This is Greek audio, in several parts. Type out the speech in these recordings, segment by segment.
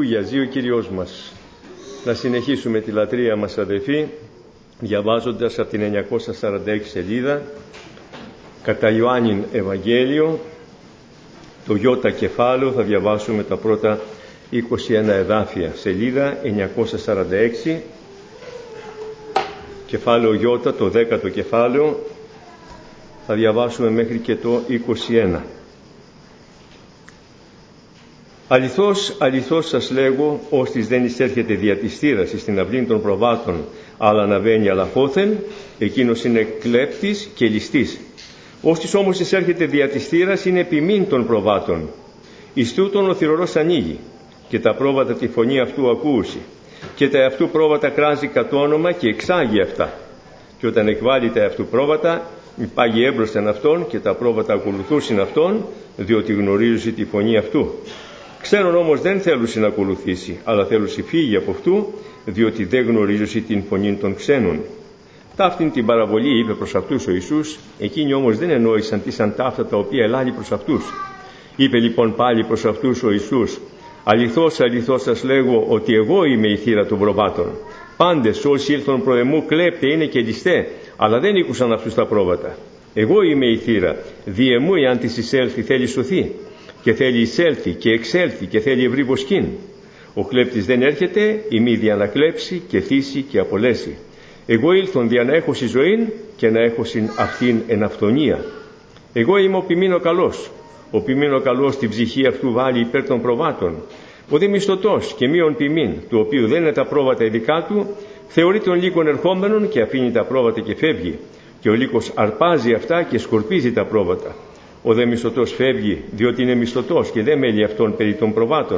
Αλληλούια, ζει ο Κύριος μας. Να συνεχίσουμε τη λατρεία μας, αδελφοί, διαβάζοντας από την 946 σελίδα, κατά Ιωάννην Ευαγγέλιο, το Ιώτα κεφάλαιο, θα διαβάσουμε τα πρώτα 21 εδάφια. Σελίδα 946, κεφάλαιο Ιώτα, το 10ο κεφάλαιο, θα διαβάσουμε μέχρι και το 21. Αληθώς, αληθώς σας λέγω, ώστις δεν εισέρχεται δια της θύρας στην αυλή των προβάτων, αλλά αναβαίνει αλαφόθεν, εκείνος είναι κλέπτης και ληστής. Ώστις όμως εισέρχεται δια της θύρας, είναι επιμήν των προβάτων. Εις τούτον ο θυρωρός ανοίγει, και τα πρόβατα τη φωνή αυτού ακούσει, και τα αυτού πρόβατα κράζει κατ' όνομα και εξάγει αυτά. Και όταν εκβάλλει τα αυτού πρόβατα, υπάγει έμπροσθεν αυτόν, και τα πρόβατα ακολουθούσιν αυτόν, διότι γνωρίζει τη φωνή αυτού. Ξέρον όμως δεν θέλουσι να ακολουθήσει, αλλά θέλουσι φύγει από αυτού, διότι δεν γνωρίζουσι την φωνή των ξένων. Ταύτην την παραβολή είπε προς αυτούς ο Ιησούς, εκείνοι όμως δεν ενόησαν τι σαν ταύτα τα οποία ελάλει προς αυτούς. Είπε λοιπόν πάλι προς αυτούς ο Ιησούς, αληθώς, αληθώς σας λέγω ότι εγώ είμαι η θύρα των προβάτων. Πάντες όσοι ήλθον προ εμού κλέπτε είναι και ληστέ, αλλά δεν ήκουσαν αυτούς τα πρόβατα. Εγώ είμαι η θύρα, δι' εμού εάν της εισέλθει θέλει σωθεί, και θέλει εισέλθει και εξέλθει και θέλει ευρύ βοσκήν. Ο κλέπτης δεν έρχεται ημί δια να κλέψει και θύσει και απολέσει. Εγώ ήλθον δια να έχωσι ζωήν και να έχωσιν αυτήν εν αυθονία. Εγώ είμαι ο ποιμήν ο καλός. Ο ποιμήν ο καλός την ψυχή αυτού βάλει υπέρ των προβάτων. Ο δε μισθωτός και μείον ποιμήν, του οποίου δεν είναι τα πρόβατα ειδικά του, θεωρεί τον λύκον ερχόμενον και αφήνει τα πρόβατα και φεύγει. Και ο λύκος αρπάζει αυτά και σκορπίζει τα πρόβατα. Ο δε μισθωτός φεύγει, διότι είναι μισθωτός και δεν μέλει αυτόν περί των προβάτων.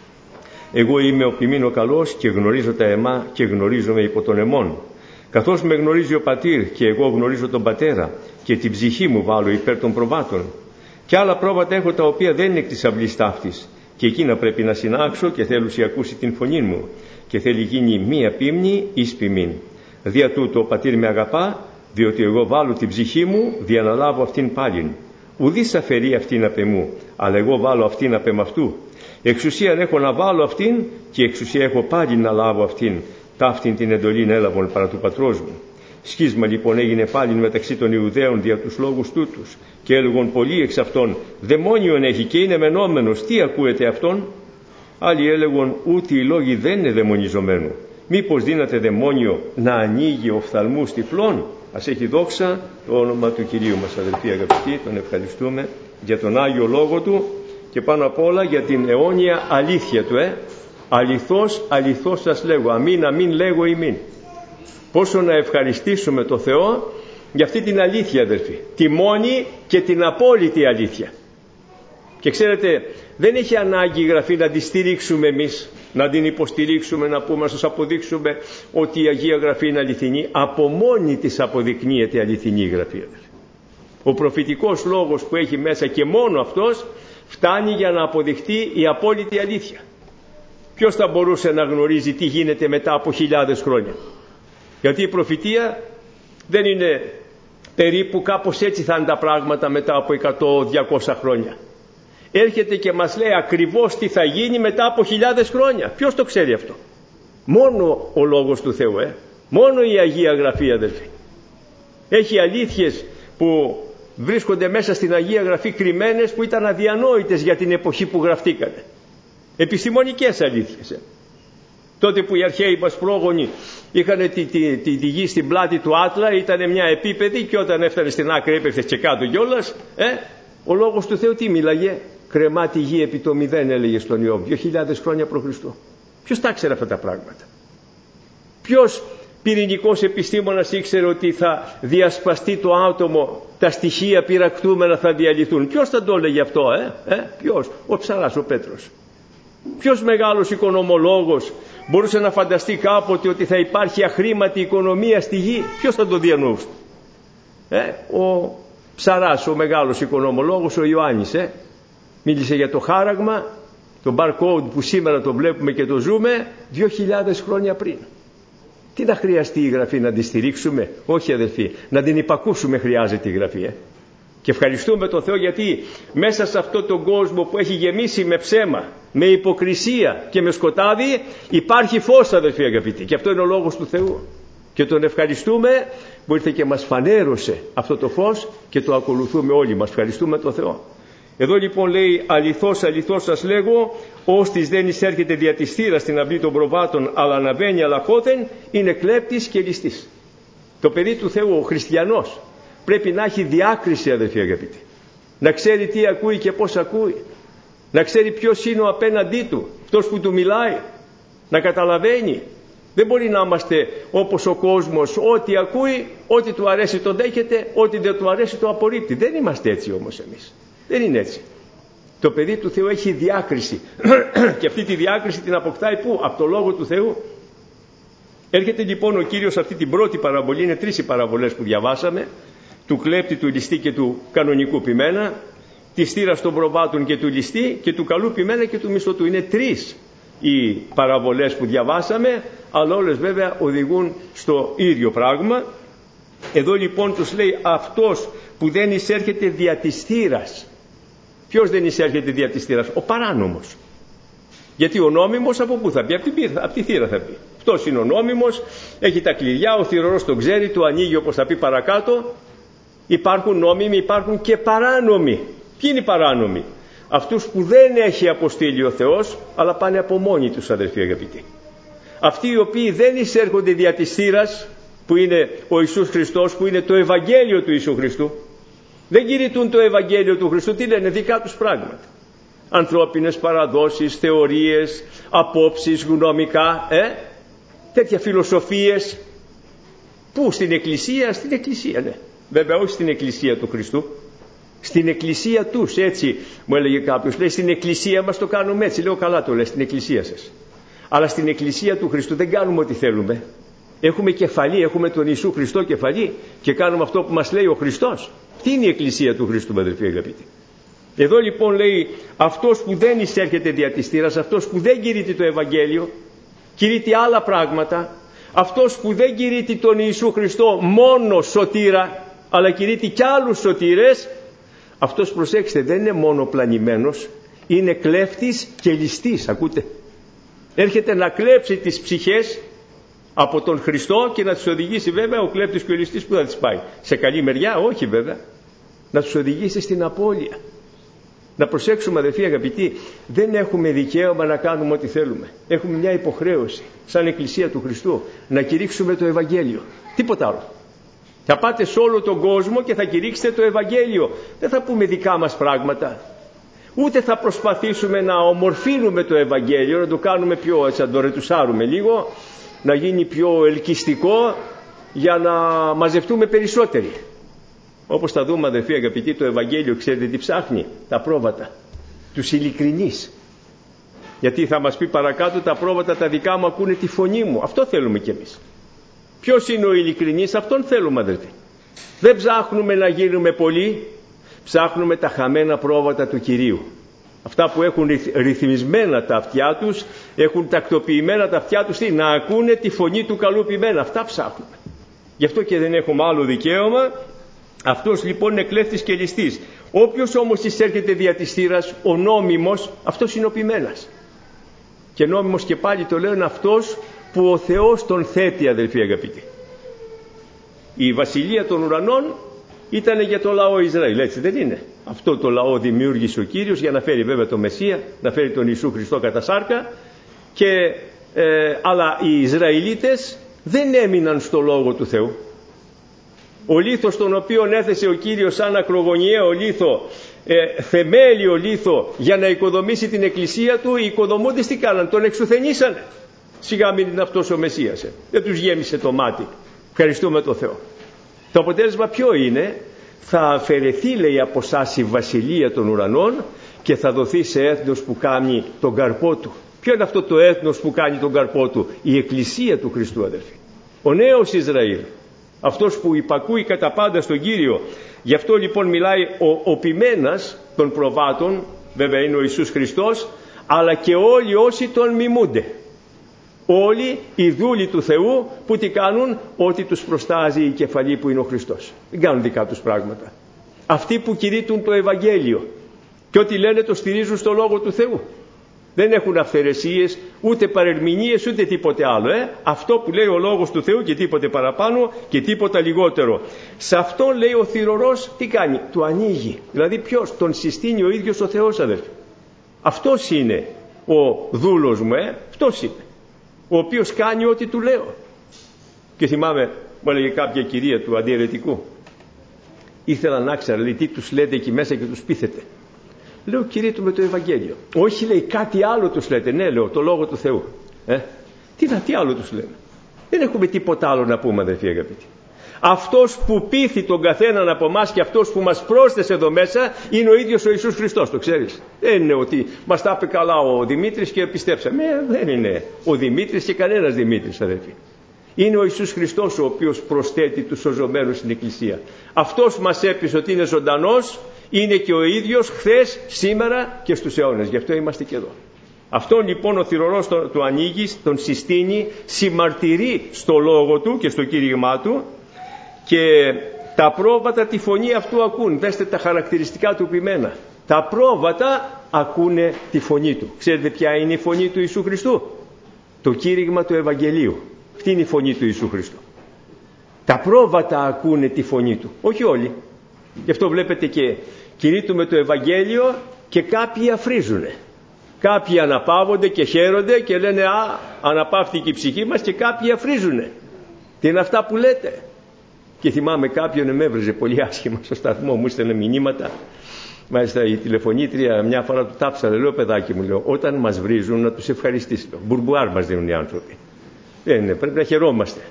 Εγώ είμαι ο ποιμήν ο καλός και γνωρίζω τα αιμά και γνωρίζομαι υπό τον αιμών. Καθώς με γνωρίζει ο πατήρ και εγώ γνωρίζω τον πατέρα και την ψυχή μου βάλω υπέρ των προβάτων. Και άλλα πρόβατα έχω τα οποία δεν είναι εκ της αυλής ταύτης, και εκείνα πρέπει να συνάξω και θέλουσι ακούσει την φωνή μου, και θέλει γίνει μία πίμνη εις ποιμήν. Δια τούτο ο πατήρ με αγαπά, διότι εγώ βάλω την ψυχή μου δια να λάβω αυτήν πάλιν. Ουδείς αφαιρεί αυτήν απ' εμού, αλλά εγώ βάλω αυτήν απ' εμαυτού. Εξουσίαν έχω να βάλω αυτήν και εξουσία έχω πάλι να λάβω αυτήν. Ταύτην την εντολήν έλαβον παρά του πατρός μου. Σχίσμα λοιπόν έγινε πάλι μεταξύ των Ιουδαίων δια τους λόγους τούτους, και έλεγον πολλοί εξ αυτών, δαιμόνιον έχει και είναι μενόμενος, τι ακούετε αυτόν? Άλλοι έλεγον, ούτε οι λόγοι δεν είναι δαιμονιζομένου. Μήπως δύναται δαιμόνιο να ανοίγει οφθαλμούς τυφλών? Ας έχει δόξα το όνομα του Κυρίου μας, αδελφοί αγαπητοί, τον ευχαριστούμε για τον Άγιο Λόγο Του και πάνω απ' όλα για την αιώνια αλήθεια Του. Αληθώς, αληθώς σας λέγω, αμήν, αμήν λέγω ημίν. Πόσο να ευχαριστήσουμε το Θεό για αυτή την αλήθεια, αδελφοί, τη μόνη και την απόλυτη αλήθεια. Και ξέρετε, δεν έχει ανάγκη η Γραφή να τη στηρίξουμε εμείς, να την υποστηρίξουμε, να πούμε, να σας αποδείξουμε ότι η Αγία Γραφή είναι αληθινή. Από μόνη της αποδεικνύεται αληθινή η Γραφή, αδελφοί. Ο προφητικός λόγος που έχει μέσα και μόνο αυτός φτάνει για να αποδειχτεί η απόλυτη αλήθεια. Ποιος θα μπορούσε να γνωρίζει τι γίνεται μετά από χιλιάδες χρόνια? Γιατί η προφητεία δεν είναι περίπου, κάπως έτσι θα είναι τα πράγματα μετά από 100-200 χρόνια. Έρχεται και μας λέει ακριβώς τι θα γίνει μετά από χιλιάδες χρόνια. Ποιος το ξέρει αυτό? Μόνο ο Λόγος του Θεού, μόνο η Αγία Γραφή, αδελφοί. Έχει αλήθειες που βρίσκονται μέσα στην Αγία Γραφή κρυμμένες, που ήταν αδιανόητες για την εποχή που γραφτήκανε. Επιστημονικές αλήθειες. Τότε που οι αρχαίοι μας πρόγονοι είχαν τη γη στην πλάτη του Άτλα, ήταν μια επίπεδη, και όταν έφτανε στην άκρη έπεφτε και κάτω κιόλας. Ο Λόγος του Θεού τι μίλαγε? Κρεμά τη γη επί το 0, έλεγε στον Ιώβ, 2.000 χρόνια π.Χ. Ποιος τα ξέρε αυτά τα πράγματα? Ποιος πυρηνικός επιστήμονας ήξερε ότι θα διασπαστεί το άτομο, τα στοιχεία πυρακτούμενα θα διαλυθούν? Ποιος θα το έλεγε αυτό? Ποιος? Ο Ψαράς ο Πέτρος. Ποιος μεγάλος οικονομολόγος μπορούσε να φανταστεί κάποτε ότι θα υπάρχει αχρήματη οικονομία στη γη? Ποιος θα το διανοούσε? Ο Ψαράς, ο μεγάλος οικονομολόγος, ο Ιωάννης, μίλησε για το χάραγμα, το barcode που σήμερα το βλέπουμε και το ζούμε 2.000 χρόνια πριν. Τι να χρειαστεί η Γραφή να τη στηρίξουμε? Όχι, αδελφοί, να την υπακούσουμε χρειάζεται η Γραφή. Και ευχαριστούμε τον Θεό, γιατί μέσα σε αυτόν τον κόσμο που έχει γεμίσει με ψέμα, με υποκρισία και με σκοτάδι, υπάρχει φως, αδελφοί αγαπητοί, και αυτό είναι ο λόγος του Θεού. Και τον ευχαριστούμε που ήρθε και μας φανέρωσε αυτό το φως και το ακολουθούμε όλοι μας. Ευχαριστούμε τον Θεό. Εδώ λοιπόν λέει, αληθώς, αληθώς σας λέγω, ώστις δεν εισέρχεται δια της θύρας στην αυλή των προβάτων, αλλά αναβαίνει αλαχώθεν, είναι κλέπτης και ληστής. Το παιδί του Θεού, ο χριστιανός, πρέπει να έχει διάκριση, αδελφοί αγαπητοί. Να ξέρει τι ακούει και πώς ακούει. Να ξέρει ποιος είναι ο απέναντί του, αυτός που του μιλάει. Να καταλαβαίνει. Δεν μπορεί να είμαστε όπως ο κόσμος, ό,τι ακούει, ό,τι του αρέσει το δέχεται, ό,τι δεν του αρέσει το απορρίπτει. Δεν είμαστε έτσι όμως εμείς. Δεν είναι έτσι. Το παιδί του Θεού έχει διάκριση και αυτή τη διάκριση την αποκτάει πού? Από το Λόγο του Θεού. Έρχεται λοιπόν ο Κύριος αυτή την πρώτη παραβολή, είναι 3 οι παραβολές που διαβάσαμε, του κλέπτη, του ληστή και του κανονικού ποιμένα, της θύρας των προβάτων και του ληστή και του καλού ποιμένα και του μισθωτού. Είναι 3 οι παραβολές που διαβάσαμε, αλλά όλες βέβαια οδηγούν στο ίδιο πράγμα. Εδώ λοιπόν τους λέει, αυτός που δεν εισέρχεται δια της θύρας. Ποιος δεν εισέρχεται δια της θύρας? Ο παράνομος. Γιατί ο νόμιμος από πού θα πει? Από τη θύρα θα πει. Αυτός είναι ο νόμιμος, έχει τα κλειδιά, ο θυρωρός τον ξέρει, του ανοίγει όπως θα πει παρακάτω. Υπάρχουν νόμιμοι, υπάρχουν και παράνομοι. Ποιοι είναι οι παράνομοι? Αυτούς που δεν έχει αποστείλει ο Θεός, αλλά πάνε από μόνοι τους, αδελφοί αγαπητοί. Αυτοί οι οποίοι δεν εισέρχονται δια της θύρας, που είναι ο Ιησούς Χριστός, που είναι το Ευαγγέλιο του Ιησού Χριστού. Δεν κηρύττουν το Ευαγγέλιο του Χριστού, τι λένε? Δικά τους πράγματα. Ανθρώπινες παραδόσεις, θεωρίες, απόψεις, γνωμικά, τέτοια φιλοσοφίες. Πού? Στην Εκκλησία? Στην Εκκλησία, ναι. Βέβαια όχι στην Εκκλησία του Χριστού. Στην Εκκλησία τους, έτσι μου έλεγε κάποιος. Λέει, στην Εκκλησία μας το κάνουμε έτσι. Λέω, καλά το λέει, στην Εκκλησία σας. Αλλά στην Εκκλησία του Χριστού δεν κάνουμε ό,τι θέλουμε. Έχουμε κεφαλή, έχουμε τον Ιησού Χριστό κεφαλή και κάνουμε αυτό που μας λέει ο Χριστός. Τι είναι η Εκκλησία του Χριστού, αδελφοί αγαπητοί? Εδώ λοιπόν λέει, αυτός που δεν εισέρχεται δια της θύρας, αυτός που δεν κηρύττει το Ευαγγέλιο, κηρύττει άλλα πράγματα, αυτός που δεν κηρύττει τον Ιησού Χριστό μόνο σωτήρα, αλλά κηρύττει κι άλλους σωτήρες, αυτός, προσέξτε, δεν είναι μόνο πλανημένος, είναι κλέφτης και ληστής. Ακούτε? Έρχεται να κλέψει τις ψυχές από τον Χριστό και να τις οδηγήσει, βέβαια, ο κλέπτης και ο ληστής που θα τις πάει? Σε καλή μεριά? Όχι βέβαια. Να τους οδηγήσει στην απώλεια. Να προσέξουμε, αδελφοί αγαπητοί, δεν έχουμε δικαίωμα να κάνουμε ό,τι θέλουμε. Έχουμε μια υποχρέωση σαν Εκκλησία του Χριστού να κηρύξουμε το Ευαγγέλιο. Τίποτα άλλο. Θα πάτε σε όλο τον κόσμο και θα κηρύξετε το Ευαγγέλιο. Δεν θα πούμε δικά μας πράγματα. Ούτε θα προσπαθήσουμε να ομορφύνουμε το Ευαγγέλιο, να το κάνουμε πιο, έτσι, να το ρετουσάρουμε λίγο, να γίνει πιο ελκυστικό για να μαζευτούμε περισσότεροι. Όπως θα δούμε, αδελφοί αγαπητοί, το Ευαγγέλιο, ξέρετε τι ψάχνει? Τα πρόβατα, τους ειλικρινείς. Γιατί θα μας πει παρακάτω, τα πρόβατα τα δικά μου ακούνε τη φωνή μου. Αυτό θέλουμε κι εμείς. Ποιος είναι ο ειλικρινής? Αυτόν θέλουμε, αδελφοί. Δεν ψάχνουμε να γίνουμε πολλοί, ψάχνουμε τα χαμένα πρόβατα του Κυρίου. Αυτά που έχουν ρυθμισμένα τα αυτιά τους, έχουν τακτοποιημένα τα αυτιά τους, να ακούνε τη φωνή του καλού ποιμένα. Αυτά ψάχνουμε. Γι' αυτό και δεν έχουμε άλλο δικαίωμα. Αυτός λοιπόν είναι κλέφτης και ληστής. Όποιος όμως εισέρχεται δια της θύρας, ο νόμιμος, αυτός είναι ο ποιμένας. Και νόμιμος, και πάλι το λέω, είναι αυτός που ο Θεός τον θέτει, αδελφοί αγαπητοί. Η βασιλεία των ουρανών ήταν για το λαό Ισραήλ, έτσι δεν είναι? Αυτό το λαό δημιούργησε ο Κύριος για να φέρει βέβαια τον Μεσσία, να φέρει τον Ιησού Χριστό κατά σάρκα, αλλά οι Ισραηλίτες δεν έμειναν στο Λόγο του Θεού. Ο λίθος τον οποίον έθεσε ο Κύριος σαν ακρογωνιαίο λίθο, θεμέλιο λίθο για να οικοδομήσει την εκκλησία του, οι οικοδομούντες τι κάναν? Τον εξουθενήσανε. Σιγά μην είναι αυτός ο Μεσσίας. Δεν τους γέμισε το μάτι. Ευχαριστούμε τον Θεό. Το αποτέλεσμα ποιο είναι? Θα αφαιρεθεί, λέει, από σας η βασιλεία των ουρανών και θα δοθεί σε έθνος που κάνει τον καρπό του. Ποιο είναι αυτό το έθνος που κάνει τον καρπό του? Η εκκλησία του Χριστού, αδελφοί. Ο νέος Ισραήλ. Αυτός που υπακούει κατά πάντα στον Κύριο. Γι' αυτό λοιπόν μιλάει ο ποιμένας των προβάτων, βέβαια είναι ο Ιησούς Χριστός, αλλά και όλοι όσοι τον μιμούνται. Όλοι οι δούλοι του Θεού που τι κάνουν? Ό,τι τους προστάζει η κεφαλή που είναι ο Χριστός. Δεν κάνουν δικά τους πράγματα. Αυτοί που κηρύττουν το Ευαγγέλιο και ό,τι λένε το στηρίζουν στο Λόγο του Θεού. Δεν έχουν αυθαιρεσίες, ούτε παρερμηνίες, ούτε τίποτε άλλο. Αυτό που λέει ο Λόγος του Θεού και τίποτε παραπάνω και τίποτα λιγότερο. Σε αυτό λέει ο θυρωρός τι κάνει? Του ανοίγει. Δηλαδή ποιος? Τον συστήνει ο ίδιος ο Θεός, αδελφοί. Αυτός είναι ο δούλος μου, αυτός είναι. Ο οποίος κάνει ό,τι του λέω. Και θυμάμαι, μου έλεγε κάποια κυρία του αντιαιρετικού, ήθελα να ξέρω, λέει, τι τους λέτε εκεί μέσα και τους πείθετε. Λέω, κυρία του, με το Ευαγγέλιο. Όχι, λέει, κάτι άλλο τους λέτε. Ναι, λέω, το Λόγο του Θεού. Τι άλλο τους λέμε? Δεν έχουμε τίποτα άλλο να πούμε, αδελφοί αγαπητοί. Αυτός που πείθει τον καθέναν από εμάς και αυτός που μας πρόσθεσε εδώ μέσα είναι ο ίδιος ο Ιησούς Χριστός, το ξέρεις. Δεν είναι ότι μας τα είπε καλά ο Δημήτρης και πιστέψαμε. Δεν είναι ο Δημήτρης και κανένας Δημήτρης, αδελφοί. Είναι ο Ιησούς Χριστός ο οποίος προσθέτει τους σωζωμένους στην Εκκλησία. Αυτός μας έπεισε ότι είναι ζωντανός, είναι και ο ίδιος χθες, σήμερα και στους αιώνες. Γι' αυτό είμαστε και εδώ. Αυτόν λοιπόν ο θυρωρός του ανοίγει, τον συστήνει, συμμαρτυρεί στο λόγο του και στο κήρυγμά του, και τα πρόβατα τη φωνή αυτού ακούν. Δέστε τα χαρακτηριστικά του ποιμένα. Τα πρόβατα ακούνε τη φωνή του. Ξέρετε ποια είναι η φωνή του Ιησού Χριστού? Το κήρυγμα του Ευαγγελίου. Αυτή είναι η φωνή του Ιησού Χριστού. Τα πρόβατα ακούνε τη φωνή του. Όχι όλοι. Γι' αυτό βλέπετε και κηρύττουμε το Ευαγγέλιο και κάποιοι αφρίζουνε. Κάποιοι αναπαύονται και χαίρονται και λένε αναπαύθηκε η ψυχή μας, και κάποιοι αφρίζουνε. Τι είναι αυτά που λέτε? Και θυμάμαι κάποιον με έβριζε πολύ άσχημα στο σταθμό, μου στέλνε μηνύματα. Μάλιστα η τηλεφωνήτρια μια φορά του τάψα, λέω, παιδάκι μου, λέω, όταν μας βρίζουν να τους ευχαριστήσει. Μπουρμπουάρ μας δίνουν οι άνθρωποι. Πρέπει να χαιρόμαστε.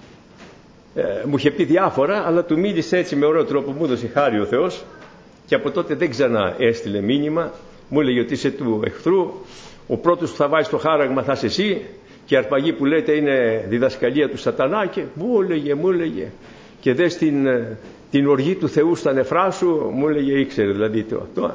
Μου είχε πει διάφορα, αλλά του μίλησε έτσι με ωραίο τρόπο, μου έδωσε χάρη ο Θεός, και από τότε δεν ξανά έστειλε μήνυμα. Μου έλεγε ότι είσαι του εχθρού, ο πρώτος που θα βάζει το χάραγμα θα είσαι εσύ, και η αρπαγή που λέτε είναι διδασκαλία του σατανά, και μου έλεγε και δες την οργή του Θεού στα νεφρά σου, μου έλεγε, ήξερε δηλαδή το.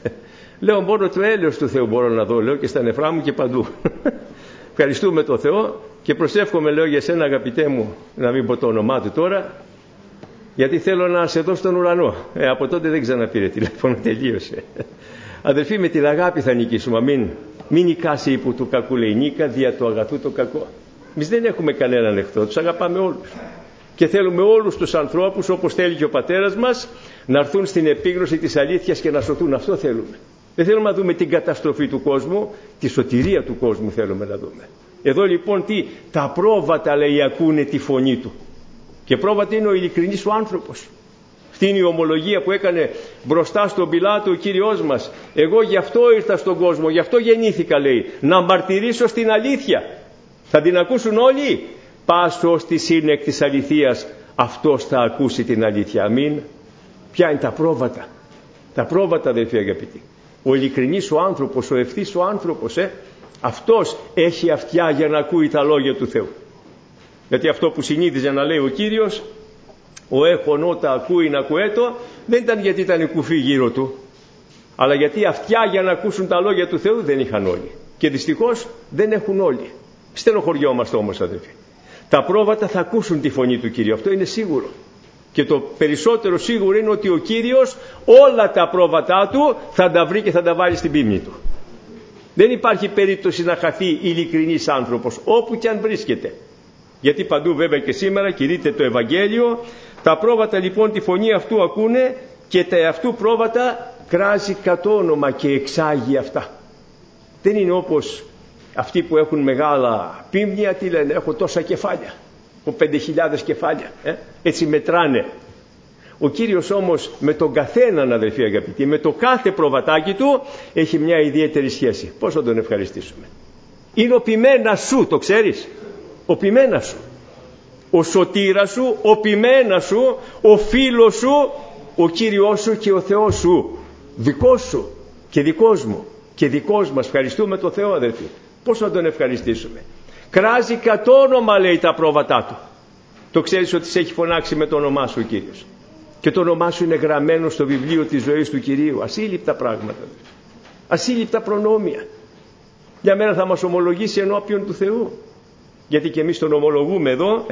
Λέω, μόνο το έλεος του Θεού μπορώ να δω, λέω, και στα νεφρά μου και παντού. Ευχαριστούμε τον Θεό και προσεύχομαι, λέω, για σένα, αγαπητέ μου, να μην πω το όνομά του τώρα, γιατί θέλω να σε δω στον ουρανό. Από τότε δεν ξαναπήρε τηλέφωνο, τελείωσε. Αδελφοί, με την αγάπη θα νικήσουμε. Μην νικάσει υπό του κακού, λέει, νίκα δια του αγαθού το κακό. Εμείς δεν έχουμε κανέναν εχθρό, τους αγαπάμε όλους. Και θέλουμε όλους τους ανθρώπους, όπως θέλει και ο Πατέρας μας, να έρθουν στην επίγνωση της αλήθειας και να σωθούν. Αυτό θέλουμε. Δεν θέλουμε να δούμε την καταστροφή του κόσμου, τη σωτηρία του κόσμου θέλουμε να δούμε. Εδώ λοιπόν τα πρόβατα, λέει, ακούνε τη φωνή του. Και πρόβατα είναι ο ειλικρινής ο άνθρωπος. Αυτή είναι η ομολογία που έκανε μπροστά στον Πιλάτο ο Κύριος μας. Εγώ γι' αυτό ήρθα στον κόσμο, γι' αυτό γεννήθηκα, λέει, να μαρτυρήσω στην αλήθεια. Θα την ακούσουν όλοι. Πάσος της είναι εκ της αληθείας, αυτός θα ακούσει την αλήθεια. Αμήν. Ποια είναι τα πρόβατα? Τα πρόβατα, αδελφοί αγαπητοί. Ο ειλικρινής ο άνθρωπος, ο ευθύς ο άνθρωπος, αυτός έχει αυτιά για να ακούει τα λόγια του Θεού. Γιατί αυτό που συνήθιζε να λέει ο Κύριος, ο έχων ότα ακούει να ακουέτο, δεν ήταν γιατί ήταν κουφή γύρω του, αλλά γιατί αυτιά για να ακούσουν τα λόγια του Θεού δεν είχαν όλοι. Και δυστυχώς δεν έχουν όλοι. Στενοχωριόμαστε όμως, αδελφοί. Τα πρόβατα θα ακούσουν τη φωνή του Κύριου, αυτό είναι σίγουρο. Και το περισσότερο σίγουρο είναι ότι ο Κύριος όλα τα πρόβατά του θα τα βρει και θα τα βάλει στην πίμνη του. Δεν υπάρχει περίπτωση να χαθεί ειλικρινής άνθρωπος, όπου και αν βρίσκεται. Γιατί παντού βέβαια και σήμερα κηρύττεται το Ευαγγέλιο. Τα πρόβατα λοιπόν τη φωνή αυτού ακούνε, και τα αυτού πρόβατα κράζει κατ' όνομα και εξάγει αυτά. Δεν είναι όπως αυτοί που έχουν μεγάλα πίμνια, τι λένε, έχω τόσα κεφάλια, έχω 5.000 κεφάλια, έτσι μετράνε. Ο Κύριος όμως με τον καθέναν, αδελφοί αγαπητοί, με το κάθε προβατάκι του έχει μια ιδιαίτερη σχέση. Πώς θα τον ευχαριστήσουμε? Είναι ο ποιμένα σου, το ξέρεις? Ο ποιμένα σου, ο σωτήρας σου, ο ποιμένα σου, ο φίλος σου, ο Κύριος σου και ο Θεός σου, δικός σου και δικός μου και δικός μας. Ευχαριστούμε τον Θεό, αδελφοί. Πώς θα τον ευχαριστήσουμε? Κράζει κατ' όνομα, λέει, τα πρόβατά του. Το ξέρεις ότι σε έχει φωνάξει με το όνομά σου ο Κύριος, και το όνομά σου είναι γραμμένο στο βιβλίο της ζωής του Κυρίου. Ασύλληπτα πράγματα, ασύλληπτα προνόμια. Για μέρα θα μας ομολογήσει ενώπιον του Θεού, γιατί και εμείς τον ομολογούμε εδώ,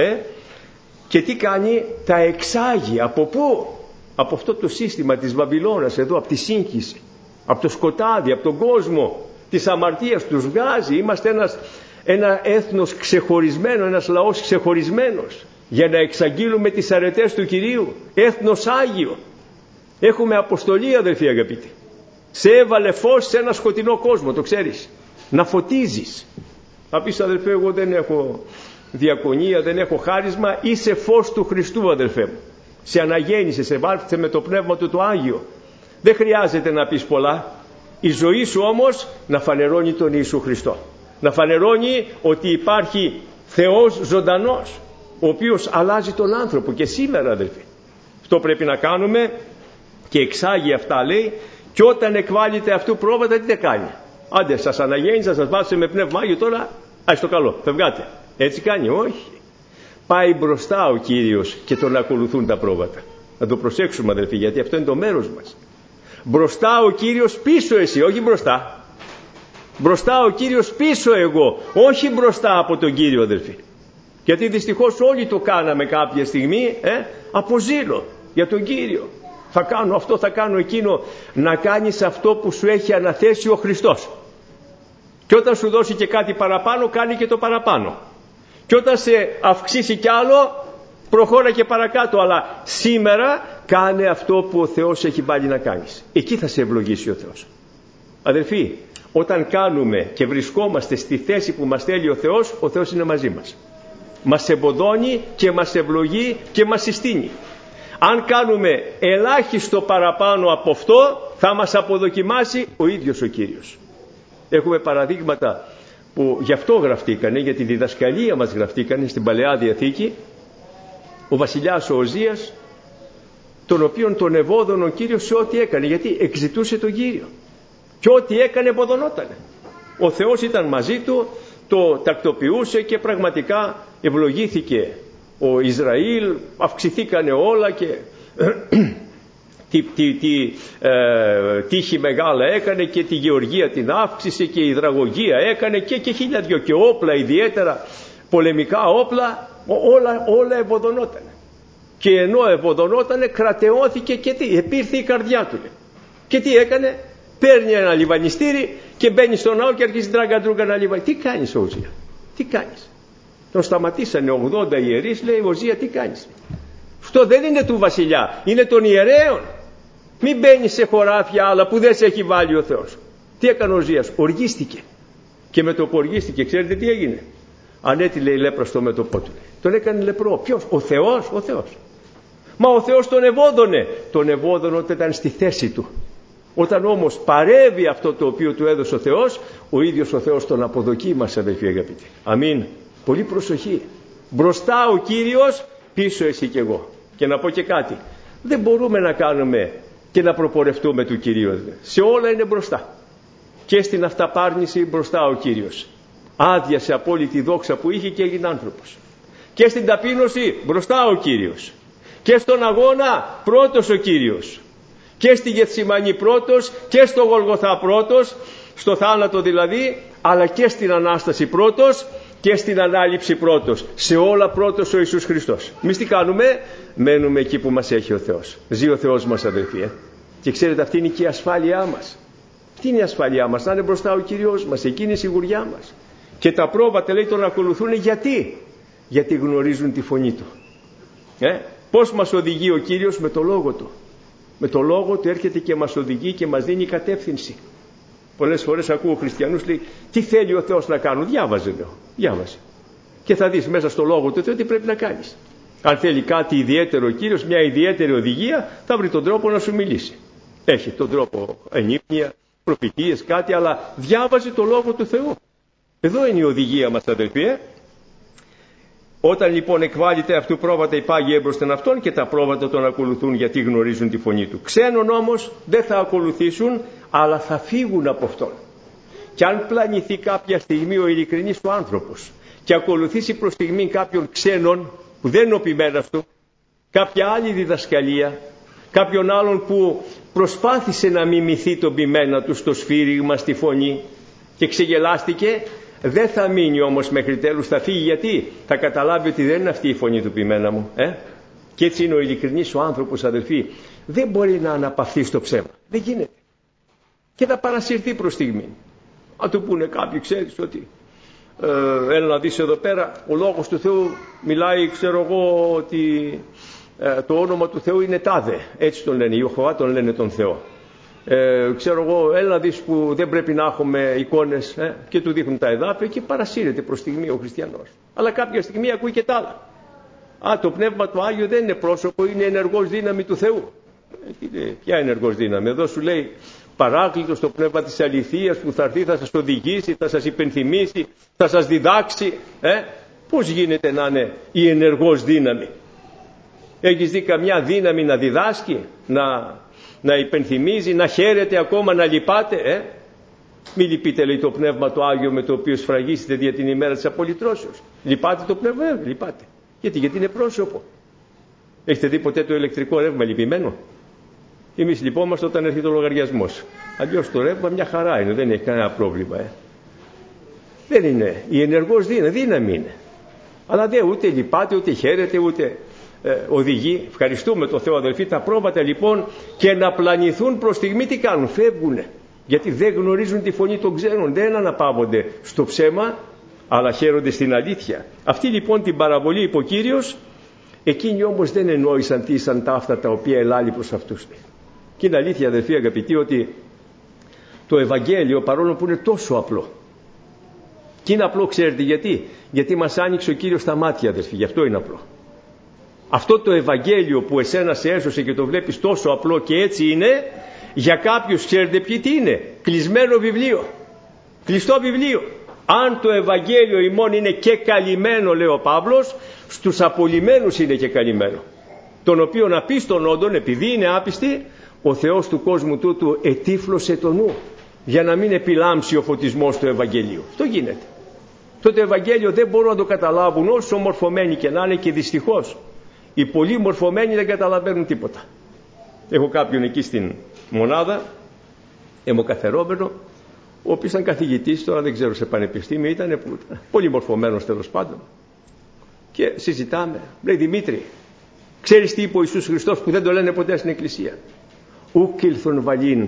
και τι κάνει? Τα εξάγει. Από πού? Από αυτό το σύστημα της Βαβυλώνας εδώ, από τη σύγχυση, από το σκοτάδι, από τον κόσμο. της αμαρτίας, τους βγάζει. Είμαστε ένα έθνος ξεχωρισμένο, ένας λαός ξεχωρισμένος, για να εξαγγείλουμε τις αρετές του Κυρίου. Έθνος Άγιο. Έχουμε αποστολή, αδελφοί αγαπητοί. Σε έβαλε φως σε ένα σκοτεινό κόσμο, το ξέρεις. Να φωτίζεις. Θα πεις, αδελφέ, εγώ δεν έχω διακονία, δεν έχω χάρισμα. Είσαι φως του Χριστού, αδελφέ μου. Σε αναγέννησε, σε βάφτισε με το πνεύμα του το Άγιο. Δεν χρειάζεται να πεις πολλά. Η ζωή σου όμως να φανερώνει τον Ιησού Χριστό. Να φανερώνει ότι υπάρχει Θεός ζωντανός, ο οποίος αλλάζει τον άνθρωπο. Και σήμερα, αδελφοί, αυτό πρέπει να κάνουμε. Και εξάγει αυτά, λέει, και όταν εκβάλλεται αυτού πρόβατα, τι δεν κάνει? Άντε, σας αναγέννησα, σας βάφτισε με πνεύμα Άγιο, τώρα ας το καλό, φευγάτε. Έτσι κάνει? Όχι. Πάει μπροστά ο Κύριος και τον ακολουθούν τα πρόβατα. Να το προσέξουμε, αδελφοί, γιατί αυτό είναι το μέρος μας. Μπροστά ο Κύριος, πίσω εσύ, όχι μπροστά. Μπροστά ο Κύριος, πίσω εγώ, όχι μπροστά από τον Κύριο, αδελφοί. Γιατί δυστυχώς όλοι το κάναμε κάποια στιγμή, από ζήλο για τον Κύριο. Θα κάνω αυτό, θα κάνω εκείνο. Να κάνεις αυτό που σου έχει αναθέσει ο Χριστός. Και όταν σου δώσει και κάτι παραπάνω, κάνει και το παραπάνω. Και όταν σε αυξήσει κι άλλο, προχώρα και παρακάτω. Αλλά σήμερα κάνε αυτό που ο Θεός έχει βάλει να κάνεις. Εκεί θα σε ευλογήσει ο Θεός. Αδελφοί, όταν κάνουμε και βρισκόμαστε στη θέση που μας θέλει ο Θεός είναι μαζί μας. Μας εμποδώνει και μας ευλογεί και μας συστήνει. Αν κάνουμε ελάχιστο παραπάνω από αυτό, θα μας αποδοκιμάσει ο ίδιος ο Κύριος. Έχουμε παραδείγματα που γι' αυτό γραφτήκανε, για τη διδασκαλία μας γραφτήκανε στην Παλαιά Διαθήκη. Ο βασιλιάς ο Οζίας, τον οποίον τον ευόδωνε ο Κύριος σε ό,τι έκανε, γιατί εξητούσε τον Κύριο. Και ό,τι έκανε ευοδωνότανε. Ο Θεός ήταν μαζί του, το τακτοποιούσε και πραγματικά ευλογήθηκε ο Ισραήλ, αυξηθήκανε όλα και τύχη μεγάλα έκανε και τη γεωργία την αύξησε και η υδραγωγία έκανε και χίλια δυο και όπλα, ιδιαίτερα πολεμικά όπλα, όλα ευωδωνότανε. Και ενώ ευωδωνότανε, κρατεώθηκε και επήρθε η καρδιά του. Και τι έκανε? Παίρνει ένα λιβανιστήρι και μπαίνει στο ναό και αρχίζει τραγκαντρούγκα να λιβανίσει. Τι κάνεις, Οζία? Τι κάνεις? Τον σταματήσανε 80 ιερείς, λέει, Οζία, τι κάνεις? Αυτό δεν είναι του βασιλιά, είναι των ιερέων. Μην μπαίνεις σε χωράφια άλλα που δεν σε έχει βάλει ο Θεός. Τι έκανε ο Οζίας? Οργίστηκε. Και με το που οργίστηκε, ξέρετε τι έγινε? Ανέτειλε η λέπρα στο μέτωπό του. Τον έκανε λεπρό. Ποιος? Ο Θεός? Ο Θεός. Μα ο Θεός τον ευόδωνε. Τον ευόδωνε όταν ήταν στη θέση του. Όταν όμως παρέβη αυτό το οποίο του έδωσε ο Θεός, ο ίδιος ο Θεός τον αποδοκίμασε, αδελφοί αγαπητοί. Αμήν. Πολύ προσοχή. Μπροστά ο Κύριος, πίσω εσύ και εγώ. Και να πω και κάτι. Δεν μπορούμε να κάνουμε και να προπορευτούμε του Κυρίου. Σε όλα είναι μπροστά. Και στην αυταπάρνηση μπροστά ο Κύριος. Άδειασε απόλυτη δόξα που είχε και έγινε άνθρωπος. Και στην ταπείνωση μπροστά ο Κύριος. Και στον αγώνα πρώτος ο Κύριος. Και στη Γεθσιμανή πρώτος και στο Γολγοθά πρώτος, στο θάνατο δηλαδή, αλλά και στην Ανάσταση πρώτος και στην Ανάληψη πρώτος. Σε όλα πρώτος ο Ιησούς Χριστός. Εμείς τι κάνουμε? Μένουμε εκεί που μας έχει ο Θεός. Ζει ο Θεός μας, αδελφοί. Και ξέρετε, αυτή είναι και η ασφάλειά μας. Αυτή είναι η ασφάλειά μας, να είναι μπροστά ο Κύριος μας. Εκεί είναι η σιγουριά μας. Και τα πρόβατα, λέει, τον ακολουθούν γιατί? Γιατί γνωρίζουν τη φωνή του. Πώς μας οδηγεί ο Κύριος? Με το Λόγο του. Με το Λόγο του έρχεται και μας οδηγεί και μας δίνει κατεύθυνση. Πολλές φορές ακούω χριστιανούς, λέει, τι θέλει ο Θεός να κάνω? Διάβαζε, λέω. Διάβαζε. Και θα δεις μέσα στο Λόγο του Θεού τι πρέπει να κάνεις. Αν θέλει κάτι ιδιαίτερο ο Κύριος, μια ιδιαίτερη οδηγία, θα βρει τον τρόπο να σου μιλήσει. Έχει τον τρόπο ενύπνια, προφητείες, κάτι, αλλά διάβαζε το Λόγο του Θεού. Εδώ είναι η οδηγία μας, αδελφοί. Όταν λοιπόν εκβάλλεται αυτού πρόβατα, οι πάγοι έμπροσθεν αυτόν και τα πρόβατα τον ακολουθούν γιατί γνωρίζουν τη φωνή του. Ξένον όμως δεν θα ακολουθήσουν, αλλά θα φύγουν από αυτόν. Και αν πλανηθεί κάποια στιγμή ο ειλικρινής του άνθρωπος και ακολουθήσει προς στιγμή κάποιον ξένον που δεν είναι ο ποιμένας του, κάποια άλλη διδασκαλία, κάποιον άλλον που προσπάθησε να μιμηθεί τον ποιμένα του στο σφύριγμα, στη φωνή και ξεγελάστηκε, δεν θα μείνει όμως μέχρι τέλους, θα φύγει. Γιατί? Θα καταλάβει ότι δεν είναι αυτή η φωνή του ποιμένα μου. Και έτσι είναι ο ειλικρινής ο άνθρωπος, αδελφοί. Δεν μπορεί να αναπαυθεί στο ψέμα. Δεν γίνεται. Και θα παρασυρθεί προς στιγμή. Αν του πούνε κάποιοι, ξέρεις ότι έλα να δεις εδώ πέρα, ο λόγος του Θεού μιλάει, ξέρω εγώ, ότι το όνομα του Θεού είναι τάδε. Έτσι τον λένε, οι Ιεχωβά τον λένε τον Θεό. Ξέρω εγώ, έλα να δεις που δεν πρέπει να έχουμε εικόνες, και του δείχνουν τα εδάφια και παρασύρεται προς στιγμή ο χριστιανός. Αλλά κάποια στιγμή ακούει και τα άλλα. Το Πνεύμα του Άγιο δεν είναι πρόσωπο, είναι ενεργός δύναμη του Θεού. Ποια ενεργός δύναμη? Εδώ σου λέει Παράκλητος, το Πνεύμα της αληθείας που θα έρθει, θα σας οδηγήσει, θα σας υπενθυμίσει, θα σας διδάξει. Πώς γίνεται να είναι η ενεργός δύναμη? Έχεις δει καμιά δύναμη να διδάσκει, να υπενθυμίζει, να χαίρεται ακόμα, να λυπάται? Μη λυπείτε, λέει, το Πνεύμα το Άγιο με το οποίο σφραγίσετε δια την ημέρα της απολυτρώσεως. Λυπάτε το Πνεύμα? Λυπάτε. Γιατί είναι πρόσωπο. Έχετε δει ποτέ το ηλεκτρικό ρεύμα λυπημένο? Εμείς λυπόμαστε όταν έρχεται ο λογαριασμός. Αλλιώς το ρεύμα μια χαρά είναι, δεν έχει κανένα πρόβλημα. Δεν είναι. Η ενεργός δύναμη είναι. Αλλά δεν ούτε λυπάται, ούτε χαίρεται, ούτε οδηγεί. Ευχαριστούμε τον Θεό, αδελφοί. Τα πρόβατα λοιπόν και να πλανηθούν προς στιγμή τι κάνουν? Φεύγουνε. Γιατί δεν γνωρίζουν τη φωνή των ξένων, δεν αναπαύονται στο ψέμα, αλλά χαίρονται στην αλήθεια. Αυτή λοιπόν την παραβολή είπε ο Κύριος. Εκείνοι όμως δεν εννόησαν τι ήσαν τα αυτά τα οποία ελάλη προς αυτούς. Και είναι αλήθεια, αδελφοί αγαπητοί, ότι το Ευαγγέλιο, παρόλο που είναι τόσο απλό, και είναι απλό, ξέρετε γιατί μας άνοιξε ο Κύριος τα μάτια, αδελφοί, γι' αυτό είναι απλό. Αυτό το Ευαγγέλιο που εσένα σε έσωσε και το βλέπεις τόσο απλό και έτσι είναι, για κάποιους ξέρετε ποιοι τι είναι? Κλεισμένο βιβλίο, κλειστό βιβλίο. Αν το Ευαγγέλιο ημών είναι και καλυμμένο, λέει ο Παύλος, στους απολυμμένους είναι και καλυμμένο, τον οποίον απίστων όντων, επειδή είναι άπιστοι, ο Θεός του κόσμου τούτου ετύφλωσε το νου, για να μην επιλάμψει ο φωτισμός του Ευαγγελίου. Αυτό γίνεται. Το Ευαγγέλιο δεν μπορούν να το καταλάβουν όσο μορφωμένοι και να είναι, και δυστυχώς οι πολύ μορφωμένοι δεν καταλαβαίνουν τίποτα. Έχω κάποιον εκεί στην μονάδα, αιμοκαθερόμενο, ο οποίος ήταν καθηγητής, τώρα δεν ξέρω σε πανεπιστήμιο, ήταν πολύ μορφωμένος τέλος πάντων. Και συζητάμε, λέει, Δημήτρη, ξέρεις τι είπε ο Ιησούς Χριστός που δεν το λένε ποτέ στην Εκκλησία? Ουκ ήλθον βαλήν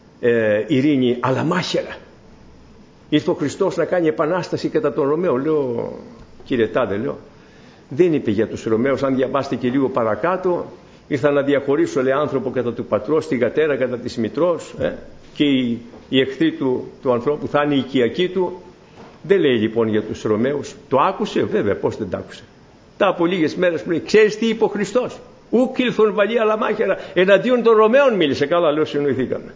ειρήνη αλλά μάχαιρα. Ήρθε ο Χριστός να κάνει επανάσταση κατά των Ρωμαίων. Λέω, κύριε Τάδε, λέω, δεν είπε για τους Ρωμαίους. Αν διαβάσετε και λίγο παρακάτω, ήρθα να διαχωρίσω, λέει, άνθρωπο κατά του πατρός, τη γατέρα κατά της μητρός, και οι εχθροί του ανθρώπου θα είναι οι οικιακοί του. Δεν λέει λοιπόν για τους Ρωμαίους. Το άκουσε? Βέβαια, πώς δεν το άκουσε? Τα από λίγες μέρες που λέει, ξέρεις τι είπε ο Χριστός? Ουκ ήλθον βαλή αλλά μάχαιρα. Εναντίον των Ρωμαίων μίλησε. Καλά, λέω, συνοηθήκαμε.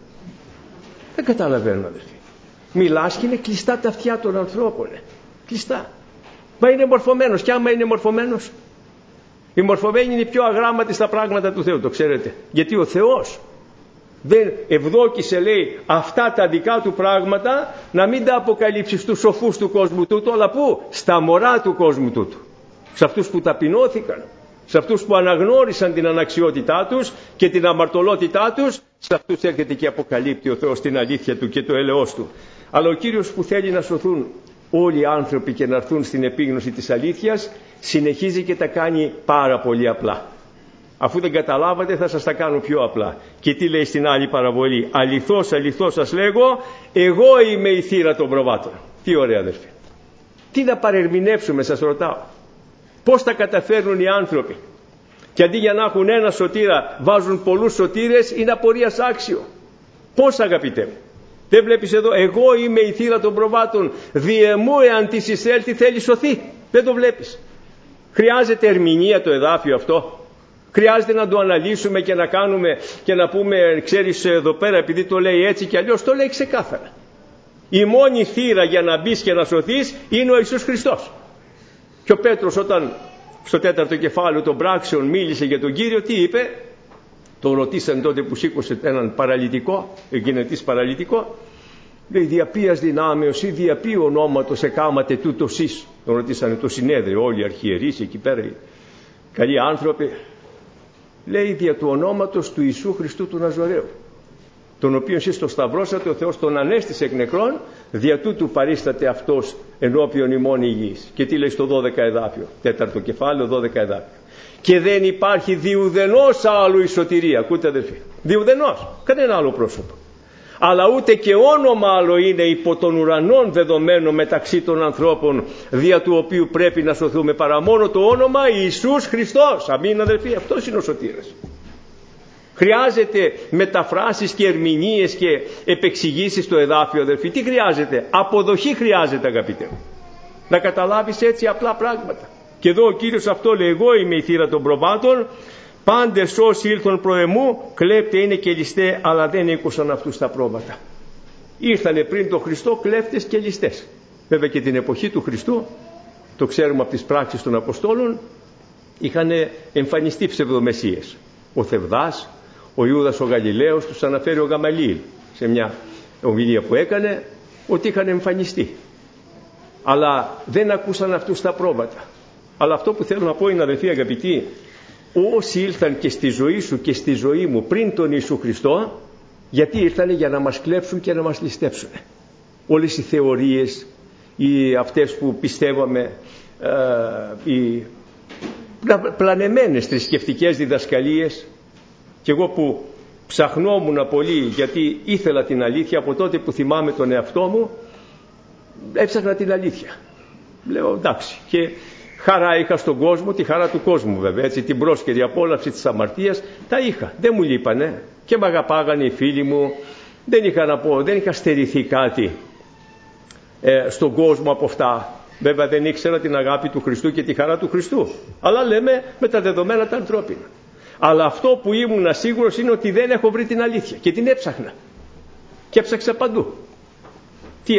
Δεν καταλαβαίνω, αδελφοί. Μιλάς και είναι κλειστά τα αυτιά των ανθρώπων. Κλειστά. Μα είναι μορφωμένος. Και άμα είναι μορφωμένος, οι μορφωμένοι είναι πιο αγράμματοι στα πράγματα του Θεού. Το ξέρετε. Γιατί ο Θεός δεν ευδόκησε, λέει, αυτά τα δικά του πράγματα να μην τα αποκαλύψει στους σοφούς του κόσμου τούτου, αλλά πού? Στα μωρά του κόσμου τούτου. Σε αυτούς που ταπεινώθηκαν, σε αυτούς που αναγνώρισαν την αναξιότητά τους και την αμαρτωλότητά τους, σε αυτούς έρχεται και αποκαλύπτει ο Θεός την αλήθεια του και το έλεος του. Αλλά ο Κύριος που θέλει να σωθούν όλοι οι άνθρωποι και να έρθουν στην επίγνωση της αλήθειας, συνεχίζει και τα κάνει πάρα πολύ απλά. Αφού δεν καταλάβατε, θα σας τα κάνω πιο απλά. Και τι λέει στην άλλη παραβολή? Αληθώς, αληθώς σας λέγω, εγώ είμαι η θύρα των προβάτων. Τι ωραία, αδερφοί. Τι να παρερμηνεύσουμε, σας ρωτάω? Πώς τα καταφέρνουν οι άνθρωποι? Και αντί για να έχουν ένα σωτήρα, βάζουν πολλούς σωτήρες, είναι απορίας άξιο. Πώς, αγαπητέ μου? Δεν βλέπεις εδώ, εγώ είμαι η θύρα των προβάτων, διεμού εάν της εισέλθει θέλει σωθεί? Δεν το βλέπεις? Χρειάζεται ερμηνεία το εδάφιο αυτό? Χρειάζεται να το αναλύσουμε και να κάνουμε και να πούμε, ξέρεις, εδώ πέρα επειδή το λέει έτσι και αλλιώς? Το λέει ξεκάθαρα. Η μόνη θύρα για να μπεις και να σωθείς είναι ο Ιησούς Χριστός. Και ο Πέτρος, όταν στο 4ο κεφάλαιο των πράξεων μίλησε για τον Κύριο, τι είπε? Το ρωτήσαν τότε που σήκωσε έναν παραλυτικό, εγκυνετής παραλυτικό, λέει, δια ποίας δυνάμεως ή δια ποίου ονόματος εκάματε τούτο σεις? Τον ρωτήσανε το συνέδριο, όλοι οι αρχιερείς εκεί πέρα, οι καλοί άνθρωποι. Λέει, δια του ονόματος του Ιησού Χριστού του Ναζωραίου, τον οποίον εσείς το σταυρώσατε, ο Θεός τον ανέστησε εκ νεκρών, δια τούτου παρίσταται αυτός ενώπιον ημών υγιής. Και τι λέει στο 12 εδάφιο, 4ο κεφάλαιο, 12 εδάφιο? Και δεν υπάρχει διουδενός άλλου η σωτηρία. Ακούτε, αδελφοί? Διουδενός, κανένα άλλο πρόσωπο. αλλά ούτε και όνομα άλλο είναι υπό των ουρανών δεδομένο μεταξύ των ανθρώπων, δια του οποίου πρέπει να σωθούμε, παρά μόνο το όνομα Ιησούς Χριστός. Αμήν αδελφοί, αυτός είναι ο σωτήρας. Χρειάζεται μεταφράσεις και ερμηνείες και επεξηγήσεις στο εδάφιο, αδελφοί? Τι χρειάζεται? Αποδοχή χρειάζεται, αγαπητέ μου. Να καταλάβεις έτσι απλά πράγματα. Και εδώ ο Κύριος αυτό λέει: εγώ είμαι η θύρα των προβάτων, πάντες όσοι ήλθον προ εμού, κλέπτε είναι και ληστέ, αλλά δεν ήκουσαν αυτούς τα πρόβατα. Ήρθανε πριν τον Χριστό κλέφτες και ληστές. Βέβαια και την εποχή του Χριστού, το ξέρουμε από τις πράξεις των Αποστόλων, είχαν εμφανιστεί ψευδομεσσίες. Ο Θευδάς, ο Ιούδας ο Γαλιλαίος, τους αναφέρει ο Γαμαλίηλ σε μια ομιλία που έκανε, ότι είχαν εμφανιστεί. Αλλά δεν ακούσαν αυτούς τα πρόβατα. Αλλά αυτό που θέλω να πω είναι, αδελφοί αγαπητοί, όσοι ήλθαν και στη ζωή σου και στη ζωή μου πριν τον Ιησού Χριστό, γιατί ήρθανε? Για να μας κλέψουν και να μας ληστέψουν. Όλες οι θεωρίες, οι αυτές που πιστεύαμε, οι πλανεμένες θρησκευτικές διδασκαλίες, και εγώ που ψαχνόμουν πολύ γιατί ήθελα την αλήθεια, από τότε που θυμάμαι τον εαυτό μου έψαχνα την αλήθεια. Λέω εντάξει, και χαρά είχα στον κόσμο, τη χαρά του κόσμου βέβαια, έτσι, την πρόσκαιρη απόλαυση της αμαρτίας τα είχα, δεν μου λείπανε και με αγαπάγανε οι φίλοι μου, δεν είχα να πω, δεν είχα στερηθεί κάτι στον κόσμο από αυτά. Βέβαια δεν ήξερα την αγάπη του Χριστού και τη χαρά του Χριστού, αλλά λέμε με τα δεδομένα τα ανθρώπινα. Αλλά αυτό που ήμουν σίγουρος είναι ότι δεν έχω βρει την αλήθεια και την έψαχνα και έψαξα παντού. Τι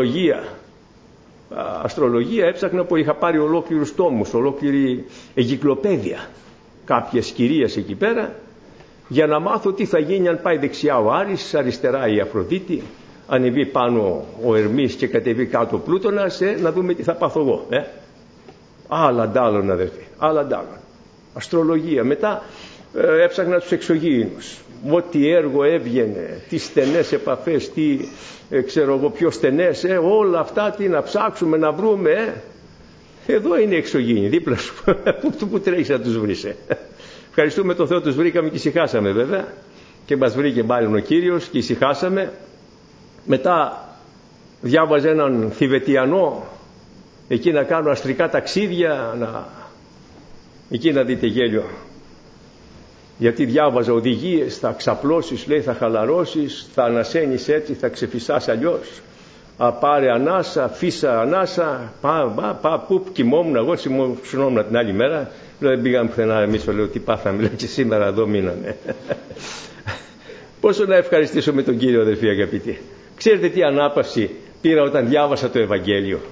αστρολογία έψαχνα, που είχα πάρει ολόκληρους τόμους, ολόκληρη εγκυκλοπαίδεια, κάποιες κυρίες εκεί πέρα, για να μάθω τι θα γίνει αν πάει δεξιά ο Άρης, αριστερά η Αφροδίτη, ανεβεί πάνω ο Ερμής και κατεβεί κάτω ο Πλούτονας, να δούμε τι θα πάθω εγώ. Άλλα ντάλλον, αδερφοί, άλλα ντάλλον. Αστρολογία. Μετά έψαχνα τους εξωγήινους, ό,τι έργο έβγαινε, τι στενές επαφές, τι ξέρω εγώ πιο στενές, όλα αυτά τι να ψάξουμε να βρούμε. Εδώ είναι οι εξωγήινοι δίπλα σου. Πού τρέχεις να τους βρεις? Ευχαριστούμε τον Θεό, τους βρήκαμε και ησυχάσαμε βέβαια, και μας βρήκε μάλλον ο Κύριος και ησυχάσαμε. Μετά διάβαζε έναν Θιβετιανό εκεί να κάνω αστρικά ταξίδια, εκεί να δείτε γέλιο, γιατί διάβαζα οδηγίες, θα ξαπλώσεις, λέει, θα χαλαρώσεις, θα ανασένεις έτσι, θα ξεφυσάς αλλιώς, πάρε ανάσα, φύσα ανάσα, πού κοιμόμουν εγώ, ξυνόμουν την άλλη μέρα, δεν πήγαμε πουθενά εμείς, λέω τι πάθαμε, λέω, και σήμερα εδώ μείναμε. Πόσο να ευχαριστήσω τον Κύριο, αδελφοί αγαπητοί. Ξέρετε τι ανάπαυση πήρα όταν διάβασα το Ευαγγέλιο?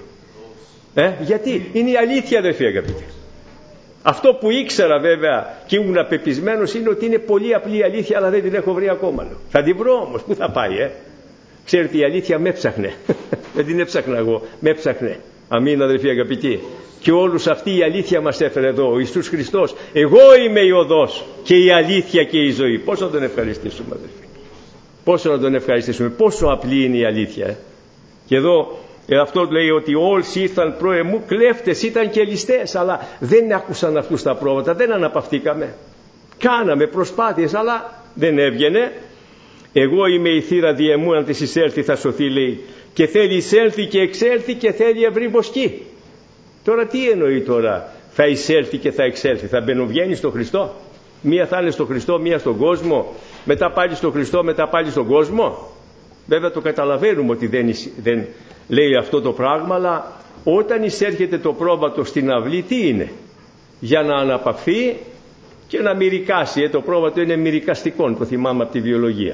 Γιατί είναι η αλήθεια, αδελφοί αγαπητοί. Αυτό που ήξερα βέβαια και ήμουν απεπισμένος είναι ότι είναι πολύ απλή αλήθεια, αλλά δεν την έχω βρει ακόμα. Θα την βρω όμως, πού θα πάει? Ξέρετε, η αλήθεια με έψαχνε. Δεν την έψαχνα εγώ, με έψαχνε. Αμήν, αδελφοί αγαπητοί. Και όλους αυτή η αλήθεια μας έφερε εδώ, ο Ιησούς Χριστός. Εγώ είμαι η οδός και η αλήθεια και η ζωή. Πόσο να τον ευχαριστήσουμε, αδελφοί. Πόσο να τον ευχαριστήσουμε. Πόσο απλή είναι η αλήθεια. Και εδώ αυτό λέει ότι όσοι ήρθαν προ εμού, κλέφτες ήταν και ληστές, αλλά δεν άκουσαν αυτούς τα πρόβατα, δεν αναπαυτήκαμε. Κάναμε προσπάθειες, αλλά δεν έβγαινε. Εγώ είμαι η θύρα δι' εμού, αν της εισέλθει θα σωθεί, λέει. Και θέλει εισέλθει και εξέλθει και θέλει ευρύ βοσκή. Τώρα τι εννοεί τώρα? Θα εισέλθει και θα εξέλθει? Θα μπαινοβγαίνει στο Χριστό? Μία θα είναι στο Χριστό, μία στον κόσμο, μετά πάλι στο Χριστό, μετά πάλι στον κόσμο. Βέβαια το καταλαβαίνουμε ότι δεν λέει αυτό το πράγμα, αλλά όταν εισέρχεται το πρόβατο στην αυλή, τι είναι? Για να αναπαυθεί και να μυρικάσει. Το πρόβατο είναι μυρικαστικό, το θυμάμαι από τη βιολογία.